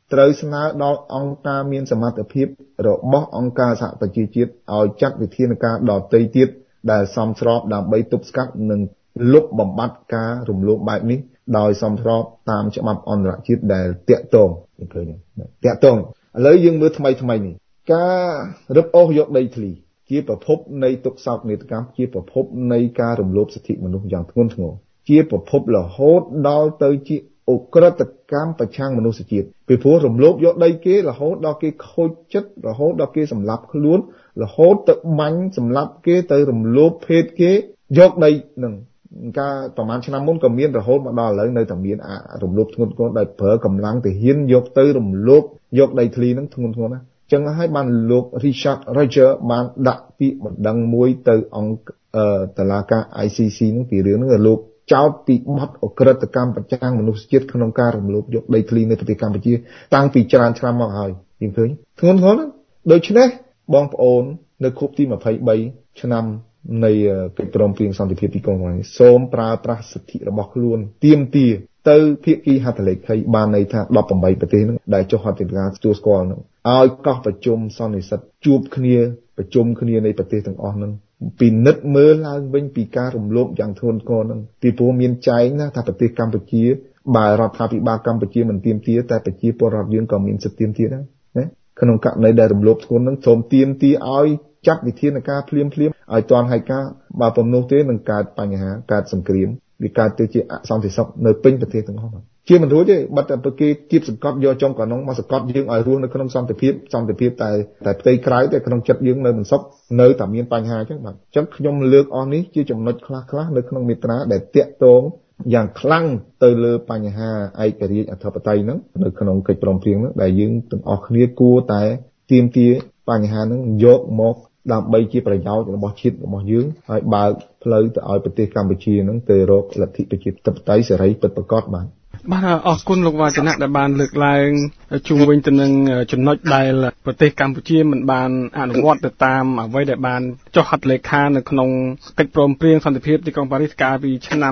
ត្រូវស្នើដល់អង្គការមានសមត្ថភាពរបស់អង្គការសហប្រជាជាតិឲ្យចាត់វិធានការដទៃទៀតដែលសមស្របដើម្បីទប់ស្កាត់និងលុបបំបាត់ការរំលោភបែបនេះដោយសមស្របតាមច្បាប់អន្តរជាតិដែលតាក់ទងឃើញតាក់ទងឥឡូវយើងមើលថ្មីនេះការរឹបអូសយកដីធ្លីជាប្រភពនៃទុក្ខសោកនាដកម្មជាប្រភពនៃការរំលោភសិទ្ធិមនុស្សយ៉ាងធ្ងន់ធ្ងរជាប្រភពរហូតដល់ទៅជាឧក្រិដ្ឋកម្មប្រឆាំងមនុស្សជាតិពីព្រោះរំលោភយកដីគេរហូតដល់គេខូចចិត្តរហូតដល់គេសម្លាប់ខ្លួនរហូតទៅបាញ់សម្លាប់គេទៅរំលោភភេទគេយកដីនឹងការប្រហែលឆ្នាំមុនក៏មានរហូតមកដល់ឥឡូវនៅតែមានរំលោភធ្ងន់ធ្ងរដោយប្រើកម្លាំងទាហានយកទៅរំលោភយកដីធ្លីនឹងធ្ងន់ធ្ងរណាស់ចឹងហើយបានលោក Richard Roger បានដាក់ពាក្យបណ្ដឹងមួយទៅអង្គតុលាការ ICC នឹងពីរឿងហ្នឹងលោកចោទពីបទអក្រិតកម្មប្រឆាំងមនុស្សជាតិក្នុងការរំលោភយកដីធ្លីនៅប្រទេសកម្ពុជាតាំងពីច្រើនឆ្នាំមកហើយយើងឃើញធ្ងន់ធ្ងរណាស់ដូច្នេះបងប្អូននៅខួបទី23ឆ្នាំនៃកិច្ចព្រមព្រៀងសន្តិភាពទីក្រុងនេះសូមប្រើប្រាស់សិទ្ធិរបស់ខ្លួនទាមទារទៅភាគីហត្ថលេខីបានន័យថា18ប្រទេសហ្នឹងដែលចុះហត្ថលេខាទទួលស្គាល់ហ្នឹងឲ្យកោះប្រជុំសន្និសីទជួបគ្នាប្រជុំគ្នានៃប្រទេសទាំងអស់ហ្នឹងពិនិត្យមើលឡើងវិញពីការរំលោភយ៉ាងធ្ងន់ធ្ងរហ្នឹងពីព្រោះមានចែងណាថាប្រទេសកម្ពុជាបើរដ្ឋាភិបាលកម្ពុជាមិនទាមទារតែប្រជាពលរដ្ឋយើងក៏មានសិទ្ធិទាមទារដែរណាក្នុងករណីដែលរំលោភធ្ងន់ហ្នឹងសូមទាមទារឲ្យចាត់វិធានការភ្លាមឲ្យទាន់ហេតុការណ៍បើពុំនោះទេនឹងកើតបញ្ហាកើតសង្គ្រាមវាកើតទៅជាអសន្តិសុខនៅពេញប្រទេសទាំងអស់ជាមិនរួចទេបាត់តែគេគៀបសង្កត់យកចំកណ្ដុងមកសង្កត់យើងឲ្យរស់នៅក្នុងសន្តិភាពតែផ្ទៃក្រៅតែក្នុងចិត្តយើងនៅមិនសុខនៅតែមានបញ្ហាអញ្ចឹងបាទអញ្ចឹងខ្ញុំលើកអស់នេះជាចំណុចខ្លះនៅក្នុងមេត្រាដែលតាក់ទងយ៉ាងខ្លាំងទៅលើបញ្ហាឯករាជ្យអធិបតេយ្យហ្នឹងនៅក្នុងកិច្ចព្រមព្រៀងហ្នឹងដែលយើងទាំងអស់គ្នាគួរតែទាមទារបញ្ហាហ្នឹងយកមកដើម្បីជាប្រយោជន៍របស់ជាតិរបស់យើងហើយបើកផ្លូវទៅឲ្យប្រទេសកម្ពុជាហ្នឹងទៅរកលទ្ធិប្រជាធិបតេយ្យសេរីពិតប្រាកដបាទអរគុណលោកវឌ្ឍនៈដែលបានលើកឡើងជុំវិញទៅនឹងចំណុចដែលប្រទេសកម្ពុជាមិនបានអនុវត្តទៅតាមអ្វីដែលបានចុះហត្ថលេខានៅក្នុងកិច្ចព្រមព្រៀងសន្តិភាពទីក្រុងប៉ារីសកាលពីឆ្នាំ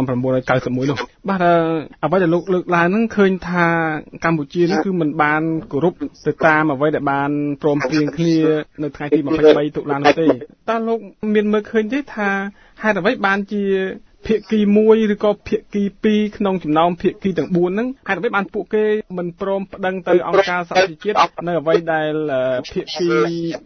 1991នោះបាទអ្វីដែលលោកលើកឡើងហ្នឹងឃើញថាកម្ពុជានេះគឺមិនបានគោរពទៅតាមអ្វីដែលបានព្រមព្រៀងគ្នានៅថ្ងៃទី23តុលានោះទេតើលោកមានមើលឃើញទេថាហេតុអ្វីបានជាភាគី1ឬក៏ភាគី2ក្នុងចំណោមភាគីទាំង4ហ្នឹងហេតុអ្វីបានពួកគេមិនព្រមប្តឹងទៅអង្គការសហប្រជាជាតិនៅអ្វីដែលភាគី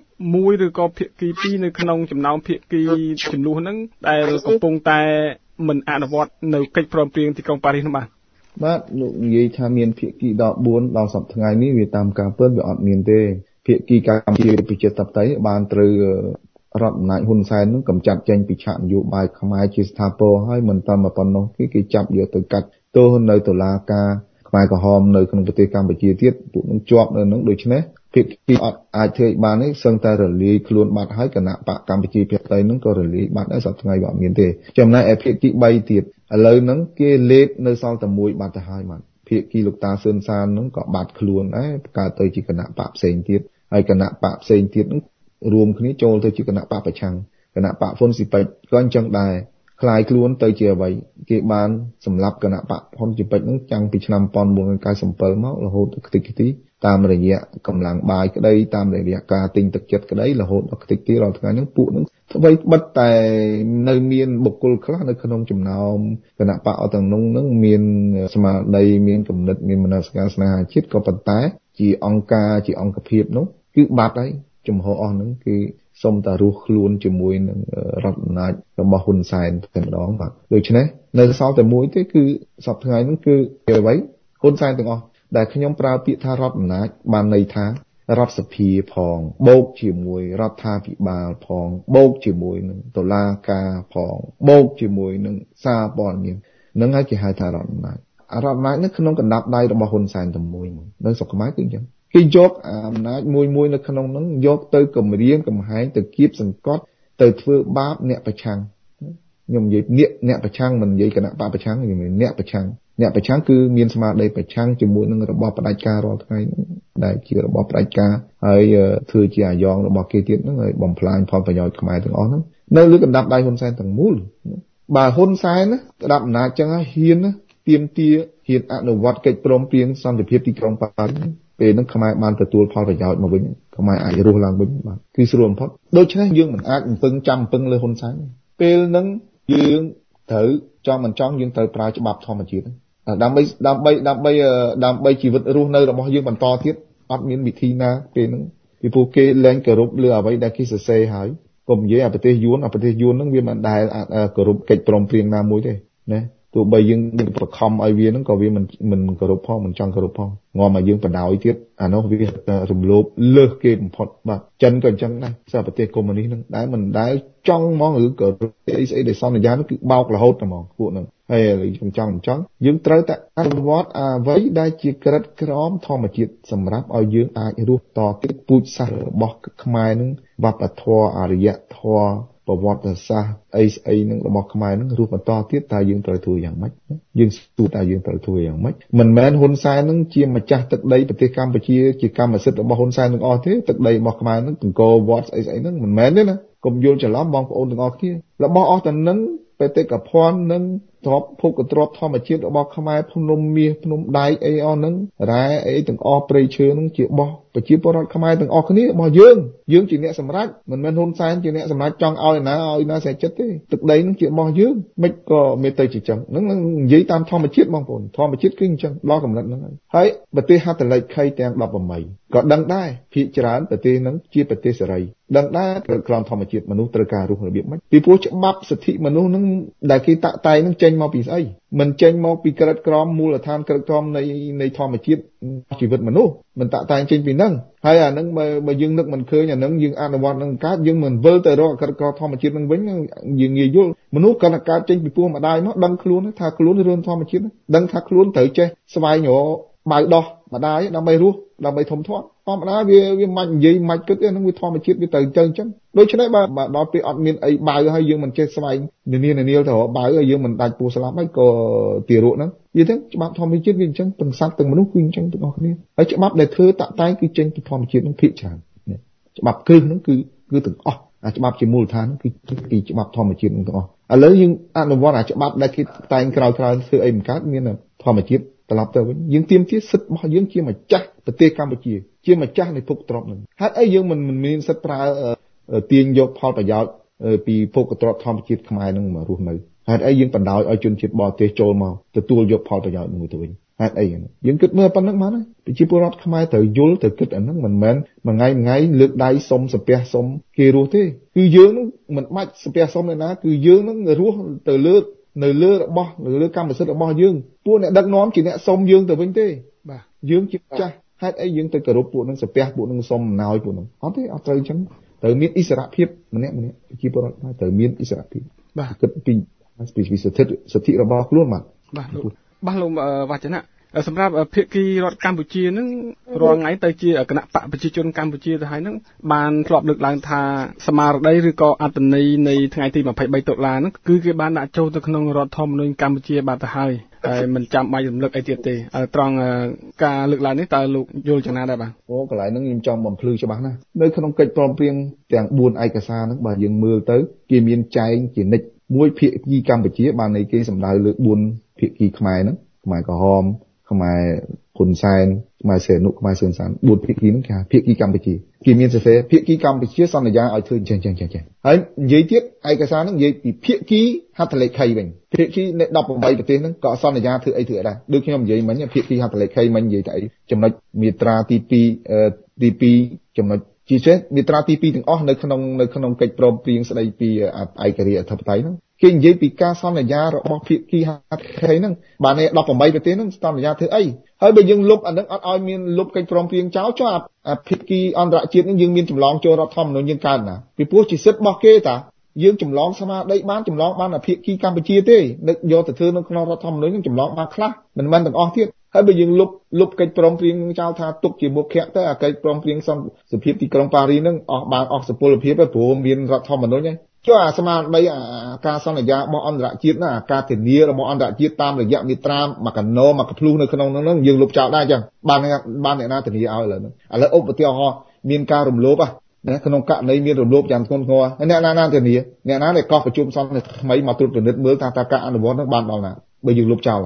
1ឬក៏ភាគី2នៅក្នុងចំណោមភាគីចំនួនហ្នឹងដែលកំពុងតែមិនអនុវត្តនៅកិច្ចព្រមព្រៀងទីក្រុងប៉ារីសនោះបាទលោកនិយាយថាមានភាគី14ដល់សប្តាហ៍ថ្ងៃនេះវាតាមការពិតវាអត់មានទេភាគីកម្ពុជាប្រជាធិបតេយ្យបានត្រូវរដ្ឋអំណាចហ៊ុនសែននឹងកំចាត់ចេញពីឆាកនយោបាយខ្មែរជាស្ថាពរហើយមិនតាមប៉ុណ្ណោះគេចាប់យកទៅកាត់ទោសនៅតុលាការខ្មែរក្រហមនៅក្នុងប្រទេសកម្ពុជាទៀតពួកនឹងជាប់នៅនឹងដូច្នេះភាគីអត់អាចធ្វើបានទេសឹងតែរលាយខ្លួនបាត់ហើយគណៈបកកម្ពុជាភាគីនឹងក៏រលាយបាត់ដែរសប្តាហ៍ថ្ងៃវាអត់មានទេចំណែកឯភាគី3ទៀតឥឡូវហ្នឹងគេលេបនៅសល់តែមួយបាត់ទៅហើយបាទភាគីលោកតាស៊ឿនសានហ្នឹងក៏បាត់ខ្លួនដែរកើតទៅជាគណៈបកផ្សេងទៀតហើយគណៈបកផ្សេងទៀតហ្នឹងរួមគ្នាចូលទៅជាគណៈបកប្រឆាំងគណៈបកហ៊ុនស៊ីពេចក៏អញ្ចឹងដែរคล้ายខ្លួនទៅជាអ្វីគេបានសម្លាប់គណៈបកហ៊ុនស៊ីពេចហ្នឹងចាំងពីឆ្នាំ1997មករហូតដល់ខ្ទេចខ្ទីតាមរយៈកម្លាំងបាយក្តីតាមរយៈការទិញទឹកចិត្តក្តីរហូតដល់ខ្ទេចខ្ទីរាល់ថ្ងៃហ្នឹងពួកហ្នឹងអ្វីបិទតែនៅមានបុគ្គលខ្លះនៅក្នុងចំណោមគណៈបកអត់ទាំងនោះហ្នឹងមានស្មារតីមានគំនិតមានមនសិការស្នេហាជាតិក៏ប៉ុន្តែជាអង្គការជាអង្គភាពនោះគឺបាត់ហើយចំហអស់ហ្នឹងគឺសុំតែរស់ខ្លួនជាមួយនឹងរដ្ឋអំណាចរបស់ហ៊ុនសែនតែម្ដងបាទដូច្នេះនៅសល់តែមួយទេគឺសប្តាហ៍ថ្ងៃហ្នឹងគឺអ្វីហ៊ុនសែនទាំងអស់ដែលខ្ញុំប្រើពាក្យថារដ្ឋអំណាចបានន័យថារដ្ឋសភាផងបូកជាមួយរដ្ឋាភិបាលផងបូកជាមួយនឹងតុលាការផងបូកជាមួយនឹងសារព័ត៌មាននឹងហើយគេហៅថារដ្ឋអំណាចរដ្ឋអំណាចនេះក្នុងកណ្ដាប់ដៃរបស់ហ៊ុនសែនតែមួយនៅស្រុកខ្មែរគឺអញ្ចឹងគេយកអំណាចមួយនៅក្នុងហ្នឹងយកទៅគម្រាមកំហែងទៅគៀបសង្កត់ទៅធ្វើបាបអ្នកប្រឆាំងខ្ញុំនិយាយអ្នកប្រឆាំងមិននិយាយគណៈបកប្រឆាំងនិយាយអ្នកប្រឆាំងគឺមានស្មារតីប្រឆាំងជាមួយនឹងរបបផ្ដាច់ការរាល់ថ្ងៃដែលជារបបផ្ដាច់ការហើយធ្វើជាអាយ៉ងរបស់គេទៀតហ្នឹងហើយបំផ្លាញផលប្រយោជន៍ខ្មែរទាំងអស់ហ្នឹងនៅលើកណ្ដាប់ដៃហ៊ុនសែនទាំងមូលបើហ៊ុនសែនណាក្តាប់អំណាចចឹងហើយហ៊ានណាទាមទារហ៊ានអនុវត្តកិច្ចព្រមព្រៀងសន្តិភាពទីក្រុងប៉ារីសពេលហ្នឹងខ្មែរបានទទួលផលប្រយោជន៍មកវិញខ្មែរអាចរស់ឡើងវិញបាទគឺស្រួលបំផុតដូច្នេះយើងមិនអាចពឹងចាំពឹងលើហ៊ុនសែនពេលហ្នឹងយើងត្រូវចង់មិនចង់យើងត្រូវប្រើច្បាប់ធម្មជាតិដើម្បីជីវិតរស់នៅរបស់យើងបន្តទៀតអត់មានវិធីណាពេលហ្នឹងពីព្រោះគេលែងគោរពលើអ្វីដែលគេសរសេរហើយកុំនិយាយប្រទេសយួនហ្នឹងវាមិនដែលគោរពកិច្ចព្រមព្រៀងណាមួយទេណាទោះបីយើងបខំឲ្យវាហ្នឹងក៏វាមិនគោរពផងមិនចង់គោរពផងងំមកយើងបដ ாய் ទៀតអានោះវារំលោភលើសគេបំផុតបាទចិនក៏អញ្ចឹងដែរសារប្រទេសកុម្មុយនីសហ្នឹងដែលមិនដែលចង់ហ្មងឬក៏ស្អីដែលសន្យាហ្នឹងគឺបោករហូតហ្មងពួកហ្នឹងហើយខ្ញុំចង់យើងត្រូវតែអនុវត្តអ្វីដែលជាក្រិតក្រមធម្មជាតិសម្រាប់ឲ្យយើងអាចរស់តទៀតពូជសាសន៍របស់ខ្មែរហ្នឹងវប្បធម៌អរិយធម៌ប្រវត្តិសាស្ត្រអីហ្នឹងរបស់ខ្មែរហ្នឹងរស់បន្តទៀតតើយើងត្រូវធ្វើយ៉ាងម៉េចយើងសួរតើយើងត្រូវធ្វើយ៉ាងម៉េចមិនមែនហ៊ុនសែនហ្នឹងជាម្ចាស់ទឹកដីប្រទេសកម្ពុជាជាកម្មសិទ្ធិរបស់ហ៊ុនសែនទាំងអស់ទេទឹកដីរបស់ខ្មែរហ្នឹងអង្គរវត្តស្អីហ្នឹងមិនមែនទេណាកុំយល់ច្រឡំបងប្អូនទាំងអស់គ្នារបស់អស់តែនឹងបេតិកភណ្ឌនឹងទ្រព្យភោគទ្រព្យធម្មជាតិរបស់ខ្មែរភ្នំមាសភ្នំដែកអីអស់ហ្នឹងរ៉ែអីទាំងអស់ព្រៃឈើហ្នឹងជារបស់ប្រជាពលរដ្ឋខ្មែរទាំងអស់គ្នារបស់យើងជាអ្នកសម្រេចមិនមែនហ៊ុនសែនជាអ្នកសម្រេចចង់ឲ្យណាសេចចិត្តទេទឹកដីហ្នឹងជារបស់យើងមិនក៏មានទៅជាចឹងហ្នឹងនិយាយតាមធម្មជាតិបងប្អូនធម្មជាតិគឺអញ្ចឹងដល់កំណត់ហ្នឹងហើយប្រទេសហត្ថលេខីទាំង18ក៏ដឹងដែរភាគច្រើនប្រទេសហ្នឹងជាប្រទេសសេរីដឹងដែរក្រមធម្មជាតិមនុស្សត្រូវការរស់របៀបម៉េចពីព្រោះច្បាប់សិទ្ធិមនុស្សហ្នឹងដែលគេតាក់តែងហ្នឹងចេញមកពីស្អីមិនចេញមកពីក្រិតក្រមមូលដ្ឋានក្រិតក្រមនៃធម្មជាតិជីវិតមនុស្សមិនតាក់តែងចេញពីហ្នឹងហើយអាហ្នឹងបើយើងនឹកមិនឃើញអាហ្នឹងយើងអនុវត្តនឹងកើតយើងមិនវិលទៅរកក្រិតក្រមធម្មជាតិហ្នឹងវិញយើងងាយយល់មនុស្សគាត់កើតចេញពីពោះម្ដាយមកដឹងខ្លួនថាខ្លួនរឿងធម្មជាតិដឹងថាខ្លួនត្រូវចេះស្វែងរកបៅដោះម្ដាយដើម្បីរស់ដើម្បីធំធាត់ធម្មតាវាមិននិយាយមិនគិតទេហ្នឹងវាធម្មជាតិវាទៅអញ្ចឹងដូច្នេះបើដល់ពេលអត់មានអីបៅហើយយើងមិនចេះស្វែងនានាទៅរកបៅហើយយើងមិនដាច់ពោះស្លាប់ហើយក៏ទារកហ្នឹងនិយាយទៅច្បាប់ធម្មជាតិវាអញ្ចឹងទាំងសត្វទាំងមនុស្សគឺអញ្ចឹងទាំងអស់គ្នាហើយច្បាប់ដែលធ្វើតាក់តែងគឺចេញពីធម្មជាតិហ្នឹងភាគច្រើនច្បាប់គ្រឹះហ្នឹងគឺទាំងអស់អាច្បាប់ជាមូលដ្ឋានគឺពីច្បាប់ធម្មជាតិហ្នឹងទាំងអស់ឥឡូវយើងអនុវត្តអាច្បាប់ដែលគេតែងក្រោយធ្វើអីមិនកើតមានធម្មជាតិត្រឡប់ទៅវិញយើងទាមទារសិទ្ធិរបស់យើងជាម្ចាស់ប្រទេសកម្ពុជាជាម្ចាស់នៃភោគទ្រព្យនឹងហេតុអីយើងមិនមានសិទ្ធិប្រើទាញយកផលប្រយោជន៍ពីភោគទ្រព្យធម្មជាតិខ្មែរនឹងមករស់នៅហេតុអីយើងបណ្ដោយឲ្យជនជាតិបរទេសចូលមកទទួលយកផលប្រយោជន៍មួយទៅវិញហេតុអីយើងគិតមើលប៉ុណ្្នឹងបានហើយប្រជាពលរដ្ឋខ្មែរត្រូវយល់ត្រូវគិតអាហ្នឹងមិនមែនមួយថ្ងៃលើកដៃសុំសំពះសុំគេរស់ទេគឺយើងនឹងមិនបាច់សំពះសុំឯណាគឺយើងនឹងរស់ទៅនៅលើកម្មសិទ្ធិរបស់យើងពួកអ្នកដឹកនាំជាអ្នកសុំយើងទៅវិញទេបាទយើងជាចាស់ហេតុអីយើងទៅគោរពពួកនឹងសាពះពួកនឹងសុំអំណោយពួកនឹងអត់ទេអត់ត្រូវអញ្ចឹងត្រូវមានឥស្សរភាពម្នាក់ប្រជាពលរដ្ឋត្រូវមានឥស្សរភាពបាទគិតពីសិទ្ធិរបស់ខ្លួនបាទលោកវចនៈសម្រាប់ភាគីរដ្ឋកម្ពុជានឹងរាល់ថ្ងៃទៅជាគណៈបកប្រជាជនកម្ពុជាទៅហើយនឹងបានធ្លាប់លើកឡើងថាស្មារតីឬក៏អត្តន័យនៃថ្ងៃទី23តុលាហ្នឹងគឺគេបានដាក់ចូលទៅក្នុងរដ្ឋធម្មនុញ្ញកម្ពុជាបាត់ទៅហើយមិនចាំបាច់រំលឹកអីទៀតទេត្រង់ការលើកឡើងនេះតើលោកយល់យ៉ាងណាដែរបាទកន្លែងហ្នឹងខ្ញុំចង់បំភ្លឺច្បាស់ណាស់នៅក្នុងកិច្ចព្រមព្រៀងទាំង4ឯកសារហ្នឹងបើយើងមើលទៅគេមានចែងជានិច្ចមួយភាគីកម្ពុជាបានន័យគេសំដៅលើ4ភាគីខ្មែរហ្នឹងខ្មែរក្រហមខ្មែរហ៊ុនសែនខ្មែរសេនុខ្មែរសឿនសាន4ភាគីហ្នឹងគេហៅភាគីកម្ពុជាគេមានសរសេរភាគីកម្ពុជាសន្យាឲ្យធ្វើចឹងហើយនិយាយទៀតឯកសារហ្នឹងនិយាយពីភាគីហត្ថលេខីវិញភាគីនៃ18ប្រទេសហ្នឹងក៏សន្យាធ្វើអីដែរដូចខ្ញុំនិយាយមិញភាគីហត្ថលេខីមិញនិយាយតែអីចំណុចមាត្រាទី2ចំណុចជាចេះមាត្រាទី2ទាំងអស់នៅក្នុងកិច្ចព្រមព្រៀងស្តីពីឯករាជ្យអធិបតេយ្យហ្នឹងគេនិយាយពីការសន្យារបស់ភាគីហត្ថលេខីហ្នឹងបាទនេះ18ប្រទេសហ្នឹងសន្យាធ្វើអីហើយបើយើងលុបអាហ្នឹងអត់ឲ្យមានលុបកិច្ចព្រមព្រៀងចោលចុះអាភាគីអន្តរជាតិហ្នឹងយើងមានចម្លងចូលរដ្ឋធម្មនុញ្ញយើងកើតណាពីព្រោះជាសិទ្ធិរបស់គេតាយើងចម្លងស្មារតីបានចម្លងបានអាភាគីកម្ពុជាទេនឹកយកទៅធ្វើនៅក្នុងរដ្ឋធម្មនុញ្ញហ្នឹងចម្លងបានខ្លះមិនមែនទាំងអស់ទៀតហើយបើយើងលុបកិច្ចព្រមព្រៀងចោលថាទុកជាមុខទៅអាកិច្ចព្រមព្រៀងសន្តិភាពទីក្រុងប៉ារីសហ្នឹងអស់សុពលភាពហើយព្រោះមានរដ្ឋធម្មនុញ្ញហើយចុះអាស្មារតីការសន្យារបស់អន្តរជាតិណាការធានារបស់អន្តរជាតិតាមរយៈមាត្រាមួយកណោមួយកភ្លុះនៅក្នុងហ្នឹងយើងលុបចោលដែរអញ្ចឹងបានអ្នកណាធានាឲ្យឥឡូវឧបទាហរណ៍មានការរំលោភណាក្នុងករណីមានរំលោភយ៉ាងធ្ងន់ធ្ងរអ្នកណាធានាអ្នកណាដែលកោះប្រជុំសន្តិថ្មីមកត្រួតពិនិត្យមើលថាការអនុវត្តហ្នឹងបានដល់ណាបើយើងលុបចោលហើយ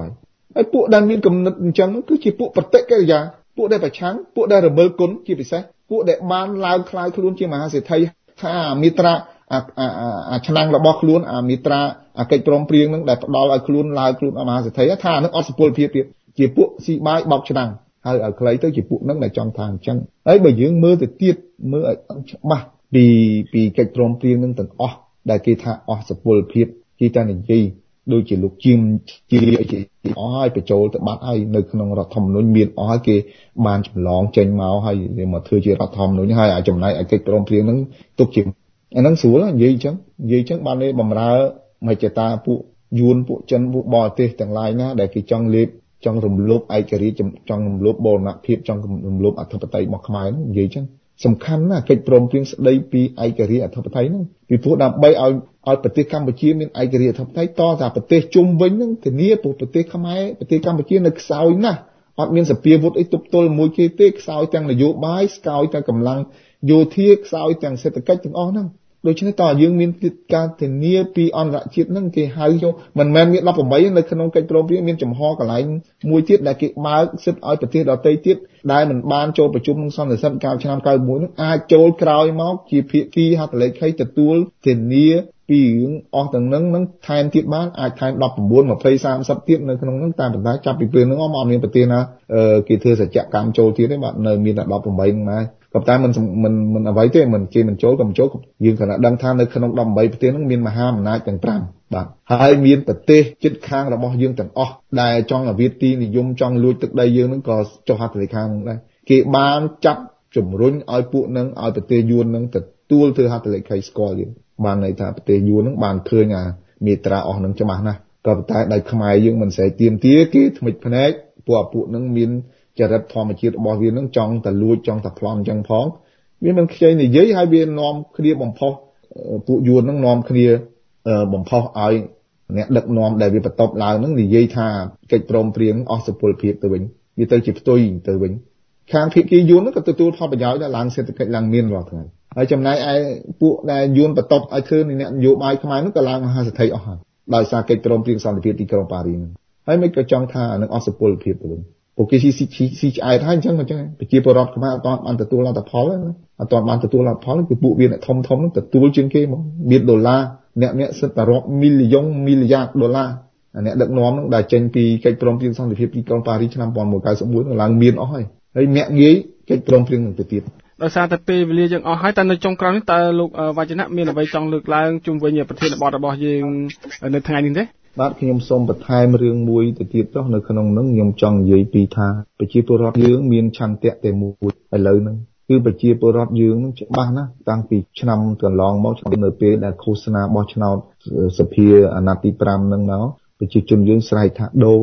ហើយពួកដែលមានគំនិតអញ្ចឹងគឺជាពួកប្រតិកិរិយាពួកដែលប្រឆាំងពួកដែលរមើលគុណជាពិសេសពួកដែលបានឡើងខ្លាយខ្លួនជាមហាសេដ្ឋីថាមេត្រាឆ្នាំងរបស់ខ្លួនមេត្រាកិច្ចព្រមព្រៀងនឹងដែលផ្ដល់ឲ្យខ្លួនឡើងខ្លួនមហាសេដ្ឋីថានឹងអត់សុពលភាពទៀតជាពួកស៊ីបាយបោកឆ្នាំងហើយឲ្យខ្លីទៅជាពួកនឹងដែលចង់ថាអញ្ចឹងហើយបើយើងមើលទៅទៀតមើលឲ្យច្បាស់ពីកិច្ចព្រមព្រៀងនឹងទាំងអស់ដែលគេថាអស់សុពលភាពគេតែនិយាយដូចជាលោកជាអស់ហើយបញ្ចូលទៅបាត់ហើយនៅក្នុងរដ្ឋធម្មនុញ្ញមានអស់ហើយគេបានចម្លងចេញមកហើយមកធ្វើជារដ្ឋធម្មនុញ្ញហើយឲ្យចំណែកឲ្យកិច្ចព្រមព្រៀងនឹងទុកជាអាហ្នឹងស្រួលនិយាយអញ្ចឹងបាននេះបំរើមកចេតាពួកយួនពួកចិនពួកបរទេសទាំងឡាយណាដែលគេចង់លេបចង់រំលោភឯករាជ្យចង់រំលោភបូរណភាពចង់រំលោភអធិបតេយ្យរបស់ខ្មែរហ្នឹងនិយាយអញ្ចឹងសំខាន់ណាស់កិច្ចព្រមព្រៀងស្ដីពីឯករាជ្យអធិបតេយ្យហ្នឹងពីព្រោះដើម្បីឲ្យប្រទេសកម្ពុជាមានឯករាជ្យអធិបតេយ្យតតែប្រទេសជុំវិញហ្នឹងធានាព្រោះប្រទេសខ្មែរប្រទេសកម្ពុជានៅខ្សោយណាស់អត់មានសភាវុធអីទប់ទល់មួយគេទេខ្សោយទាំងនយោបាយខ្សោយទាំងកម្លាំងយោធាខ្សោយទាំងសេដ្ឋកិច្ចទាំងអស់ហ្នឹងដូច្នេះតើយើងមានការធានាពីអន្តរជាតិហ្នឹងគេហៅយកមិនមែនមាន18នៅក្នុងកិច្ចព្រមព្រៀងមានចំហកន្លែងមួយទៀតដែលគេបើកសិទ្ធឲ្យប្រទេសដទៃទៀតដែលមិនបានចូលប្រជុំក្នុងសន្និសីទកាលឆ្នាំ91ហ្នឹងអាចចូលក្រោយមកជាភាគីហត្ថលេខីទទួលធានាពីរឿងអស់ទាំងហ្នឹងថែមទៀតបានអាចថែម19 20 30ទៀតនៅក្នុងហ្នឹងតែប៉ុន្តែចាប់ពីពេលហ្នឹងអត់មានប្រទេសណាគេធ្វើសច្ចកម្មចូលទៀតទេបាទនៅមានតែ18ហ្នឹងមកក៏តែមិនអ្វីទេមិនគេមិនចូលក៏មិនចូលយើងគ្រាន់តែដឹងថានៅក្នុង18ប្រទេសហ្នឹងមានមហាអំណាចទាំង5បាទហើយមានប្រទេសជិតខាងរបស់យើងទាំងអស់ដែលចង់ឲ្យវាទីនិយមចង់លួចទឹកដីយើងហ្នឹងក៏ចុះហត្ថលេខាហ្នឹងដែរគេបានចាប់ជំរុញឲ្យពួកហ្នឹងឲ្យប្រទេសយួនហ្នឹងទទួលធ្វើហត្ថលេខីស្គាល់យើងបានន័យថាប្រទេសយួនហ្នឹងបានឃើញមេត្រាអស់ហ្នឹងច្បាស់ណាស់ក៏តែដោយខ្មែរយើងមិនស្អីទៀមទាគេថ្មិចភ្នែកពួកហ្នឹងមានចរិតធម្មជាតិរបស់វានឹងចង់តែលួចចង់តែប្លន់អញ្ចឹងផងវាមិនខ្ចីនិយាយហើយវានាំគ្នាបំផុសពួកយួននឹងនាំគ្នាបំផុសឲ្យអ្នកដឹកនាំដែលវាបន្ទប់ឡើងនឹងនិយាយថាកិច្ចព្រមព្រៀងអស់សុពលភាពទៅវិញវាទៅជាផ្ទុយទៅវិញខាងភាគីយួននឹងក៏ទទួលផលប្រយោជន៍ដែរឡើងសេដ្ឋកិច្ចឡើងមានរាល់ថ្ងៃហើយចំណែកឯពួកដែលយួនបន្ទប់ឲ្យធ្វើអ្នកនយោបាយខ្មែរនឹងក៏ឡើងមហាសេដ្ឋីអស់ហើយដោយសារកិច្ចព្រមព្រៀងសន្តិភាពទីក្រុងប៉ារីសនឹងហើយមិនក៏ចង់ថានឹងអស់សុពលភាពទៅវិញពួកគេស៊ីឆ្អែតហើយអញ្ចឹងប្រជាពលរដ្ឋខ្មែរអត់បានទទួលលទ្ធផលអត់បានទទួលលទ្ធផលគឺពួកវាអ្នកធំនឹងទទួលជាងគេមកមានដុល្លារអ្នកសិតតែរាប់មីលីយ៉ាតដុល្លារអ្នកដឹកនាំនឹងដែលចេញពីកិច្ចព្រមព្រៀងសន្តិភាពទីក្រុងប៉ារីសឆ្នាំ1991ឡើងមានអស់ហើយមាក់ងាយកិច្ចព្រមព្រៀងនឹងទៅទៀតដោយសារតែពេលវេលាយើងអស់ហើយតែនៅចុងក្រោយនេះតើលោកវ៉ាចនៈមានអ្វីចង់លើកឡើងជុំវិញប្រធានបទរបស់យើងនៅថ្ងៃនេះទេបាទខ្ញុំសូមបន្ថែមរឿងមួយទៅទៀតចុះនៅក្នុងនោះខ្ញុំចង់និយាយពីថាប្រជាពលរដ្ឋយើងមានឆន្ទៈតែមួយឥឡូវហ្នឹងគឺប្រជាពលរដ្ឋយើងនឹងច្បាស់ណាស់តាំងពីឆ្នាំកន្លងមកនៅពេលដែលឃោសនាបោះឆ្នោតសភាអាណត្តិទី5ហ្នឹងមកប្រជាជនយើងស្រែកថាដូ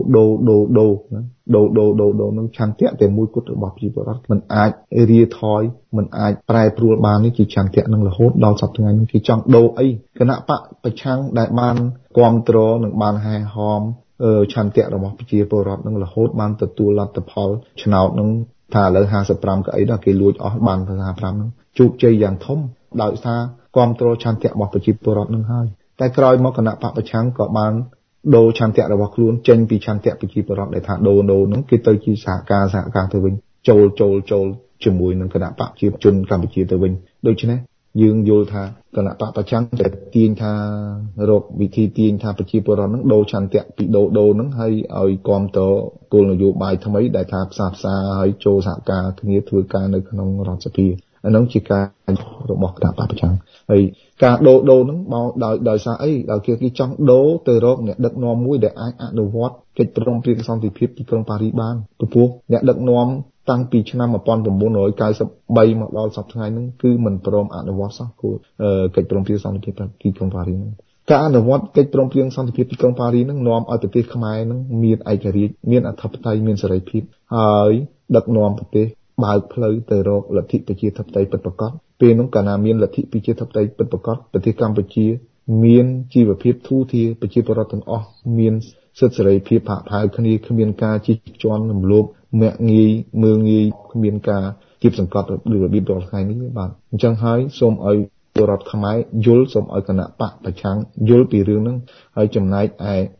នឹងឆន្ទៈតែមួយគត់របស់ប្រជាពលរដ្ឋមិនអាចរាថយមិនអាចប្រែប្រួលបាននេះជាឆន្ទៈនឹងរហូតដល់សប្តាហ៍ថ្ងៃនេះគេចង់ដូរអីគណៈបកប្រឆាំងដែលបានគ្រប់គ្រងនិងបានហែហមឆន្ទៈរបស់ប្រជាពលរដ្ឋនឹងរហូតបានទទួលលទ្ធផលឆ្នោតនឹងថាឥឡូវ55កៅអីដល់គេលួចអស់បាន55នឹងជោគជ័យយ៉ាងធំដោយសារគ្រប់គ្រងឆន្ទៈរបស់ប្រជាពលរដ្ឋនឹងហើយតែក្រោយមកគណៈបកប្រឆាំងក៏បានដូរឆន្ទៈរបស់ខ្លួនចេញពីឆន្ទៈប្រជាពលរដ្ឋដែលថាដូរនោះគេទៅជាសហការទៅវិញចូលជាមួយនឹងគណៈបកប្រជាជនកម្ពុជាទៅវិញដូច្នេះយើងយល់ថាគណៈបកប្រឆាំងតែទាញថារកវិធីទាញថាប្រជាពលរដ្ឋនឹងដូរឆន្ទៈពីដូរនឹងហើយឲ្យគ្រប់តគោលនយោបាយថ្មីដែលថាផ្សារឲ្យចូលសហការគ្នាធ្វើការនៅក្នុងរដ្ឋសភាអានោះជាការរបស់គណៈបកប្រឆាំងហើយការដូរហ្នឹងមកដោយសារអីដល់គេចង់ដូរទៅរកអ្នកដឹកនាំមួយដែលអាចអនុវត្តកិច្ចព្រមព្រៀងសន្តិភាពទីក្រុងប៉ារីសបានព្រោះអ្នកដឹកនាំតាំងពីឆ្នាំ1993មកដល់សប្តាហ៍ថ្ងៃហ្នឹងគឺមិនព្រមអនុវត្តសោះគោលកិច្ចព្រមព្រៀងសន្តិភាពទីក្រុងប៉ារីសហ្នឹងការអនុវត្តកិច្ចព្រមព្រៀងសន្តិភាពទីក្រុងប៉ារីសហ្នឹងនាំឲ្យប្រទេសខ្មែរហ្នឹងមានឯករាជ្យមានអធិបតេយ្យមានសេរីភាពហើយដឹកនាំប្រទេសបើកផ្លូវទៅរកលទ្ធិប្រជាធិបតេយ្យពិតប្រាកដពេលនោះកាលណាមានលទ្ធិប្រជាធិបតេយ្យពិតប្រាកដប្រទេសកម្ពុជាមានជីវភាពធូរធារប្រជាពលរដ្ឋទាំងអស់មានសិទ្ធិសេរីភាពផាកផាវគ្នាគ្មានការជិះជាន់រំលោភមាក់ងាយមើលងាយគ្មានការគៀបសង្កត់ដូចរបៀបរាល់ថ្ងៃនេះបាទអញ្ចឹងហើយសូមឲ្យពលរដ្ឋខ្មែរយល់សូមឲ្យគណៈបកប្រឆាំងយល់ពីរឿងហ្នឹងហើយចំណែកឯ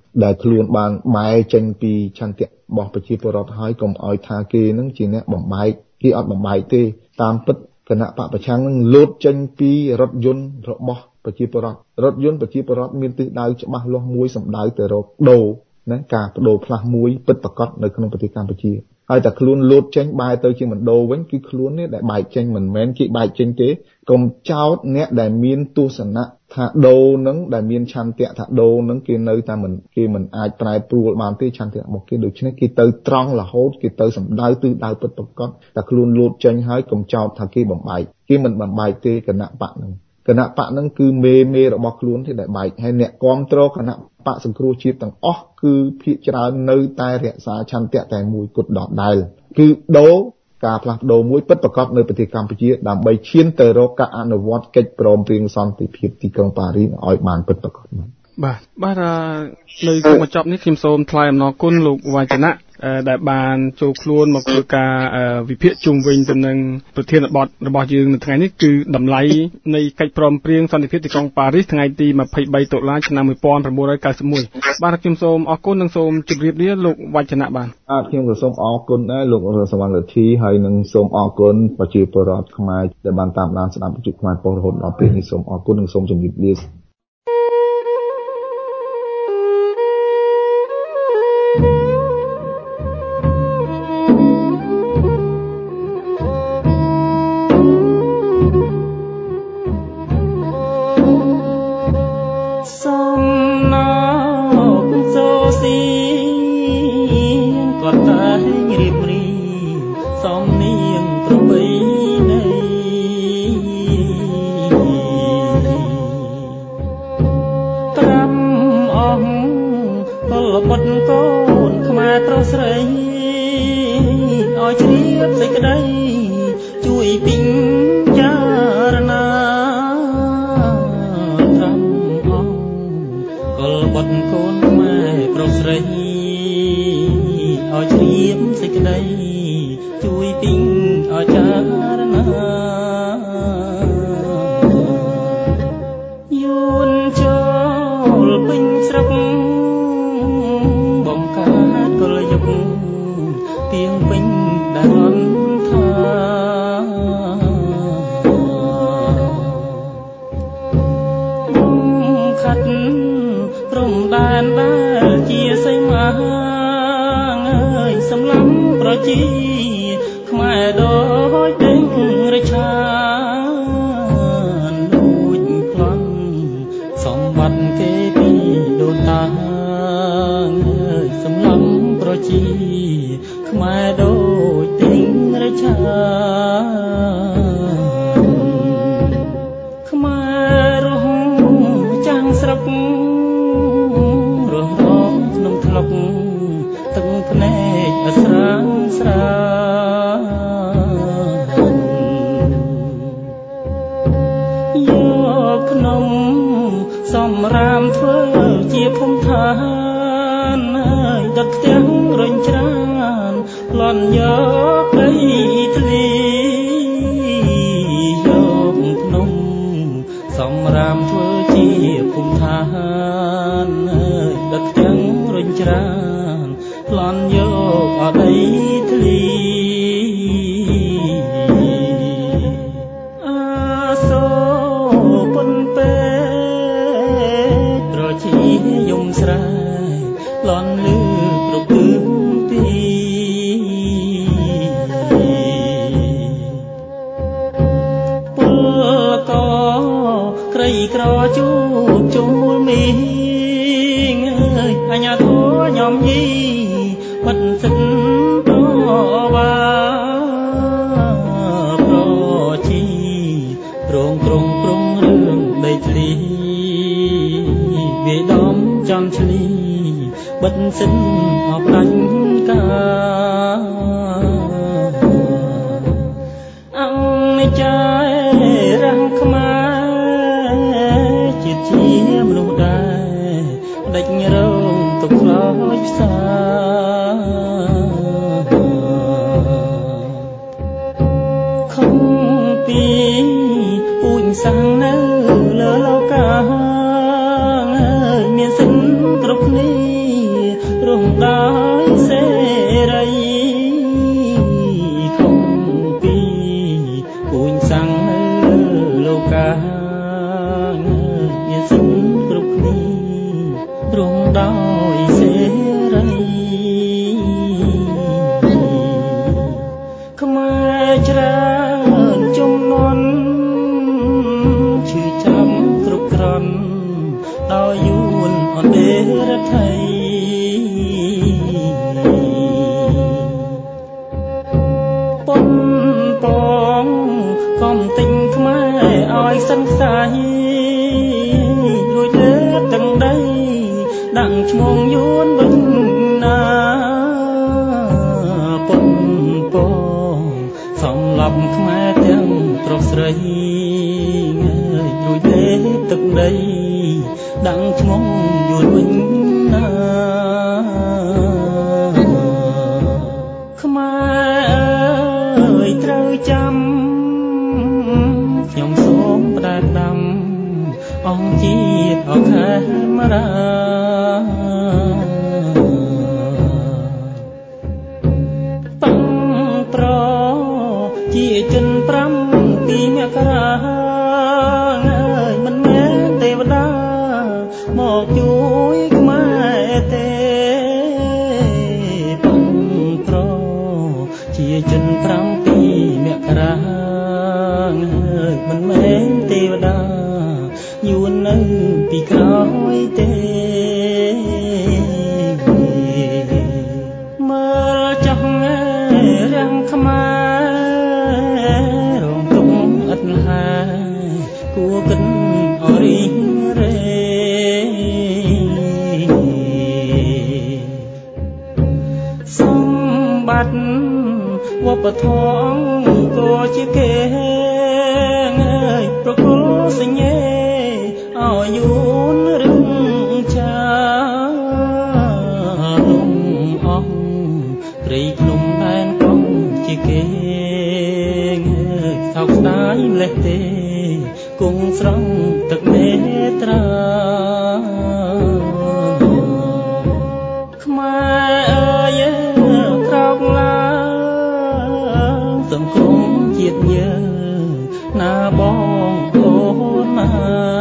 ដែលខ្លួនបានបែកចេញពីឆន្ទៈរបស់ប្រជាពលរដ្ឋហើយកុំឲ្យថាគេនឹងជាអ្នកបំបែកគេអត់បំបែកទេតាមពិតគណៈបកប្រឆាំងនឹងលោតចេញពីរថយន្តរបស់ប្រជាពលរដ្ឋរថយន្តប្រជាពលរដ្ឋមានទិសដៅច្បាស់លាស់មួយសម្ដៅទៅរកដូរណាការបដូរផ្លាស់មួយពិតប្រាកដនៅក្នុងប្រទេសកម្ពុជាហើយតែខ្លួនលោតចេញបែរទៅជាមិនដូរវិញគឺខ្លួននេះដែលបែកចេញមិនមែនគេបែកចេញទេកុំចោទអ្នកដែលមានទស្សនៈថាដូរនឹងដែលមានឆន្ទៈថាដូរនឹងគេនៅតែមិនអាចប្រែប្រួលបានទេឆន្ទៈរបស់គេដូច្នេះគេទៅត្រង់រហូតគេទៅសម្ដៅទិសដៅពិតប្រាកដតែខ្លួនលោតចេញហើយកុំចោទថាគេបំបែកគេមិនបំបែកទេគណៈបកហ្នឹងគឺមេរបស់ខ្លួនទេដែលបែកហើយអ្នកគ្រប់គ្រងគណៈបកសង្គ្រោះជាតិទាំងអស់គឺភាគច្រើននៅតែរក្សាឆន្ទៈតែមួយគត់ដដែលគឺដូរការផ្លាស់ប្ដូរមួយពិតប្រាកដនៅប្រទេសកម្ពុជាដើម្បីឈានទៅរកការអនុវត្តកិច្ចព្រមព្រៀងសន្តិភាពទីក្រុងប៉ារីសឲ្យបានពិតប្រាកដបាទនៅក្នុងបញ្ចប់នេះខ្ញុំសូមថ្លែងអំណរគុណលោកវ៉ាចនៈដែលបានចូលខ្លួនមកធ្វើការវិភាគជុំវិញទៅនឹងប្រធានបទរបស់យើងនៅថ្ងៃនេះគឺតម្លៃនៃកិច្ចព្រមព្រៀងសន្តិភាពទីក្រុងប៉ារីសថ្ងៃទី23តុលាឆ្នាំ1991បាទខ្ញុំសូមអរគុណនិងសូមជម្រាបលាលោកវ៉ាចនៈបាទខ្ញុំក៏សូមអរគុណដែរលោករសវណ្ណលទ្ធិហើយនិងសូមអរគុណប្រជាពលរដ្ឋខ្មែរដែលបានតាមដានស្ដាប់វិទ្យុខ្មែរប៉ុស្តិ៍រហូតដល់ពេលនេះសូមអរគុណនិងសូមជម្រាបលាមានសិនគ្រប់គ្នាដោយសេរីខ្មែរច្រើនជំនាន់ឈឺចាំគ្រប់គ្រាន់ដោយយួនអន្តេរដ្ឋីប៉ុនពងកំទិញខ្មែរឲ្យសិនខ្សែរួចលើកទាំងដីដាក់ឈ្មោះយួនវិញណាប៉ុនពងសំឡាប់ខ្មែរទាំងប្រុសស្រីរួចលើកទឹកដីដាក់ឈ្មោះយួនវិញណាខ្មែរអើយត្រូវចាំខ្ញុំសូមផ្ដែផ្ដាំអង្គជាតិអខេមរាតាំងប្រជាជន5ពីមករាអើយមិនមែនទេវតាមកជួយខ្មែរទេតាំងប្រជាជន5ពីមករាអើយមិនមែនទេវតាយួននៅពីក្រោយទេមើលចោះរាំងខ្មែររងទុំឥតហាគួរគិនអរិញរេសម្បត្តិវប្បធម៌ក៏ជាគេប្រគល់សញ្ញេឲ្យយួនរឹងចាលំអស់ព្រៃភ្នំដែនកងជាគេសោកស្ដាយម្លេះទេគង់ស្រង់ទឹកនេត្រាខ្មែរអើយក្រោកឡើងសង្គ្រោះជាតិយើងណាបងអូនណា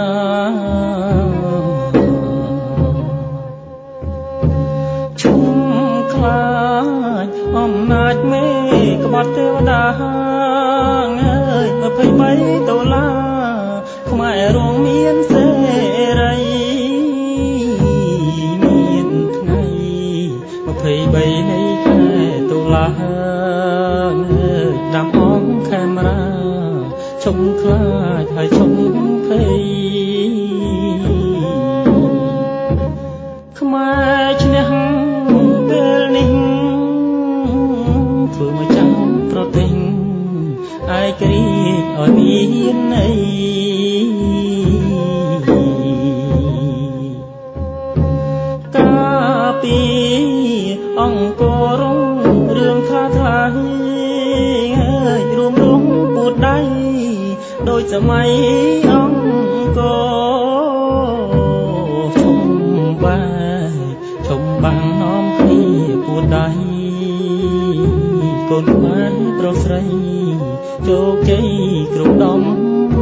ឈុំខ្លាចអំណាចមេក្បត់ទេវតាអើយ23ដុល្លារខ្មែររងមានសេរីមានថ្ងៃ23នៃខែតុលាដាំអង្គខេមរាឈុំខ្លាចហើយឈុំភ័យខ្មែរឈ្នះពេលនេះធ្វើមកចាំប្រទេសឯករាជ្យឲ្យមានន័យកាពីអង្គរងរឿងខ្លះថ្លៃរួមរងពួតដៃដោយសម័យអង្គរឈុំបាំងនាំគ្នាពួតដៃកូនខ្មែរប្រុសស្រីជោគជ័យគ្រប់ដំណ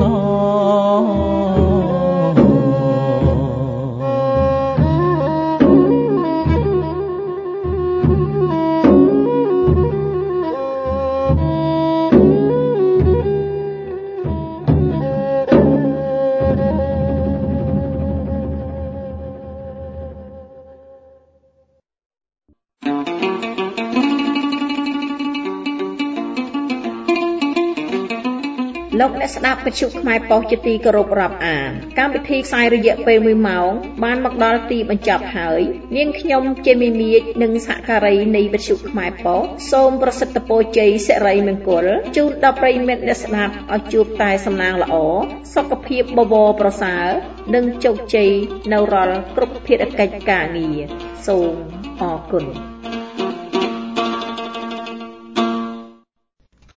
លោកអ្នកស្ដាប់វិទ្យុខ្មែរប៉ុស្តិ៍ជាទីគោរពរាប់អានកម្មវិធីផ្សាយរយៈពេល1ម៉ោងបានមកដល់ទីបញ្ចប់ហើយនាងខ្ញុំចេមីមៀចនិងសហការីនៃវិទ្យុខ្មែរប៉ុស្តិ៍សូមប្រសិទ្ធពរជ័យសិរីមង្គលជូនដល់ប្រិយមិត្តអ្នកស្ដាប់ឲ្យជួបតែសំណាងល្អសុខភាពបបរប្រសើរនិងជោគជ័យនៅរាល់គ្រប់ភារកិច្ចការងារសូមអរគុណ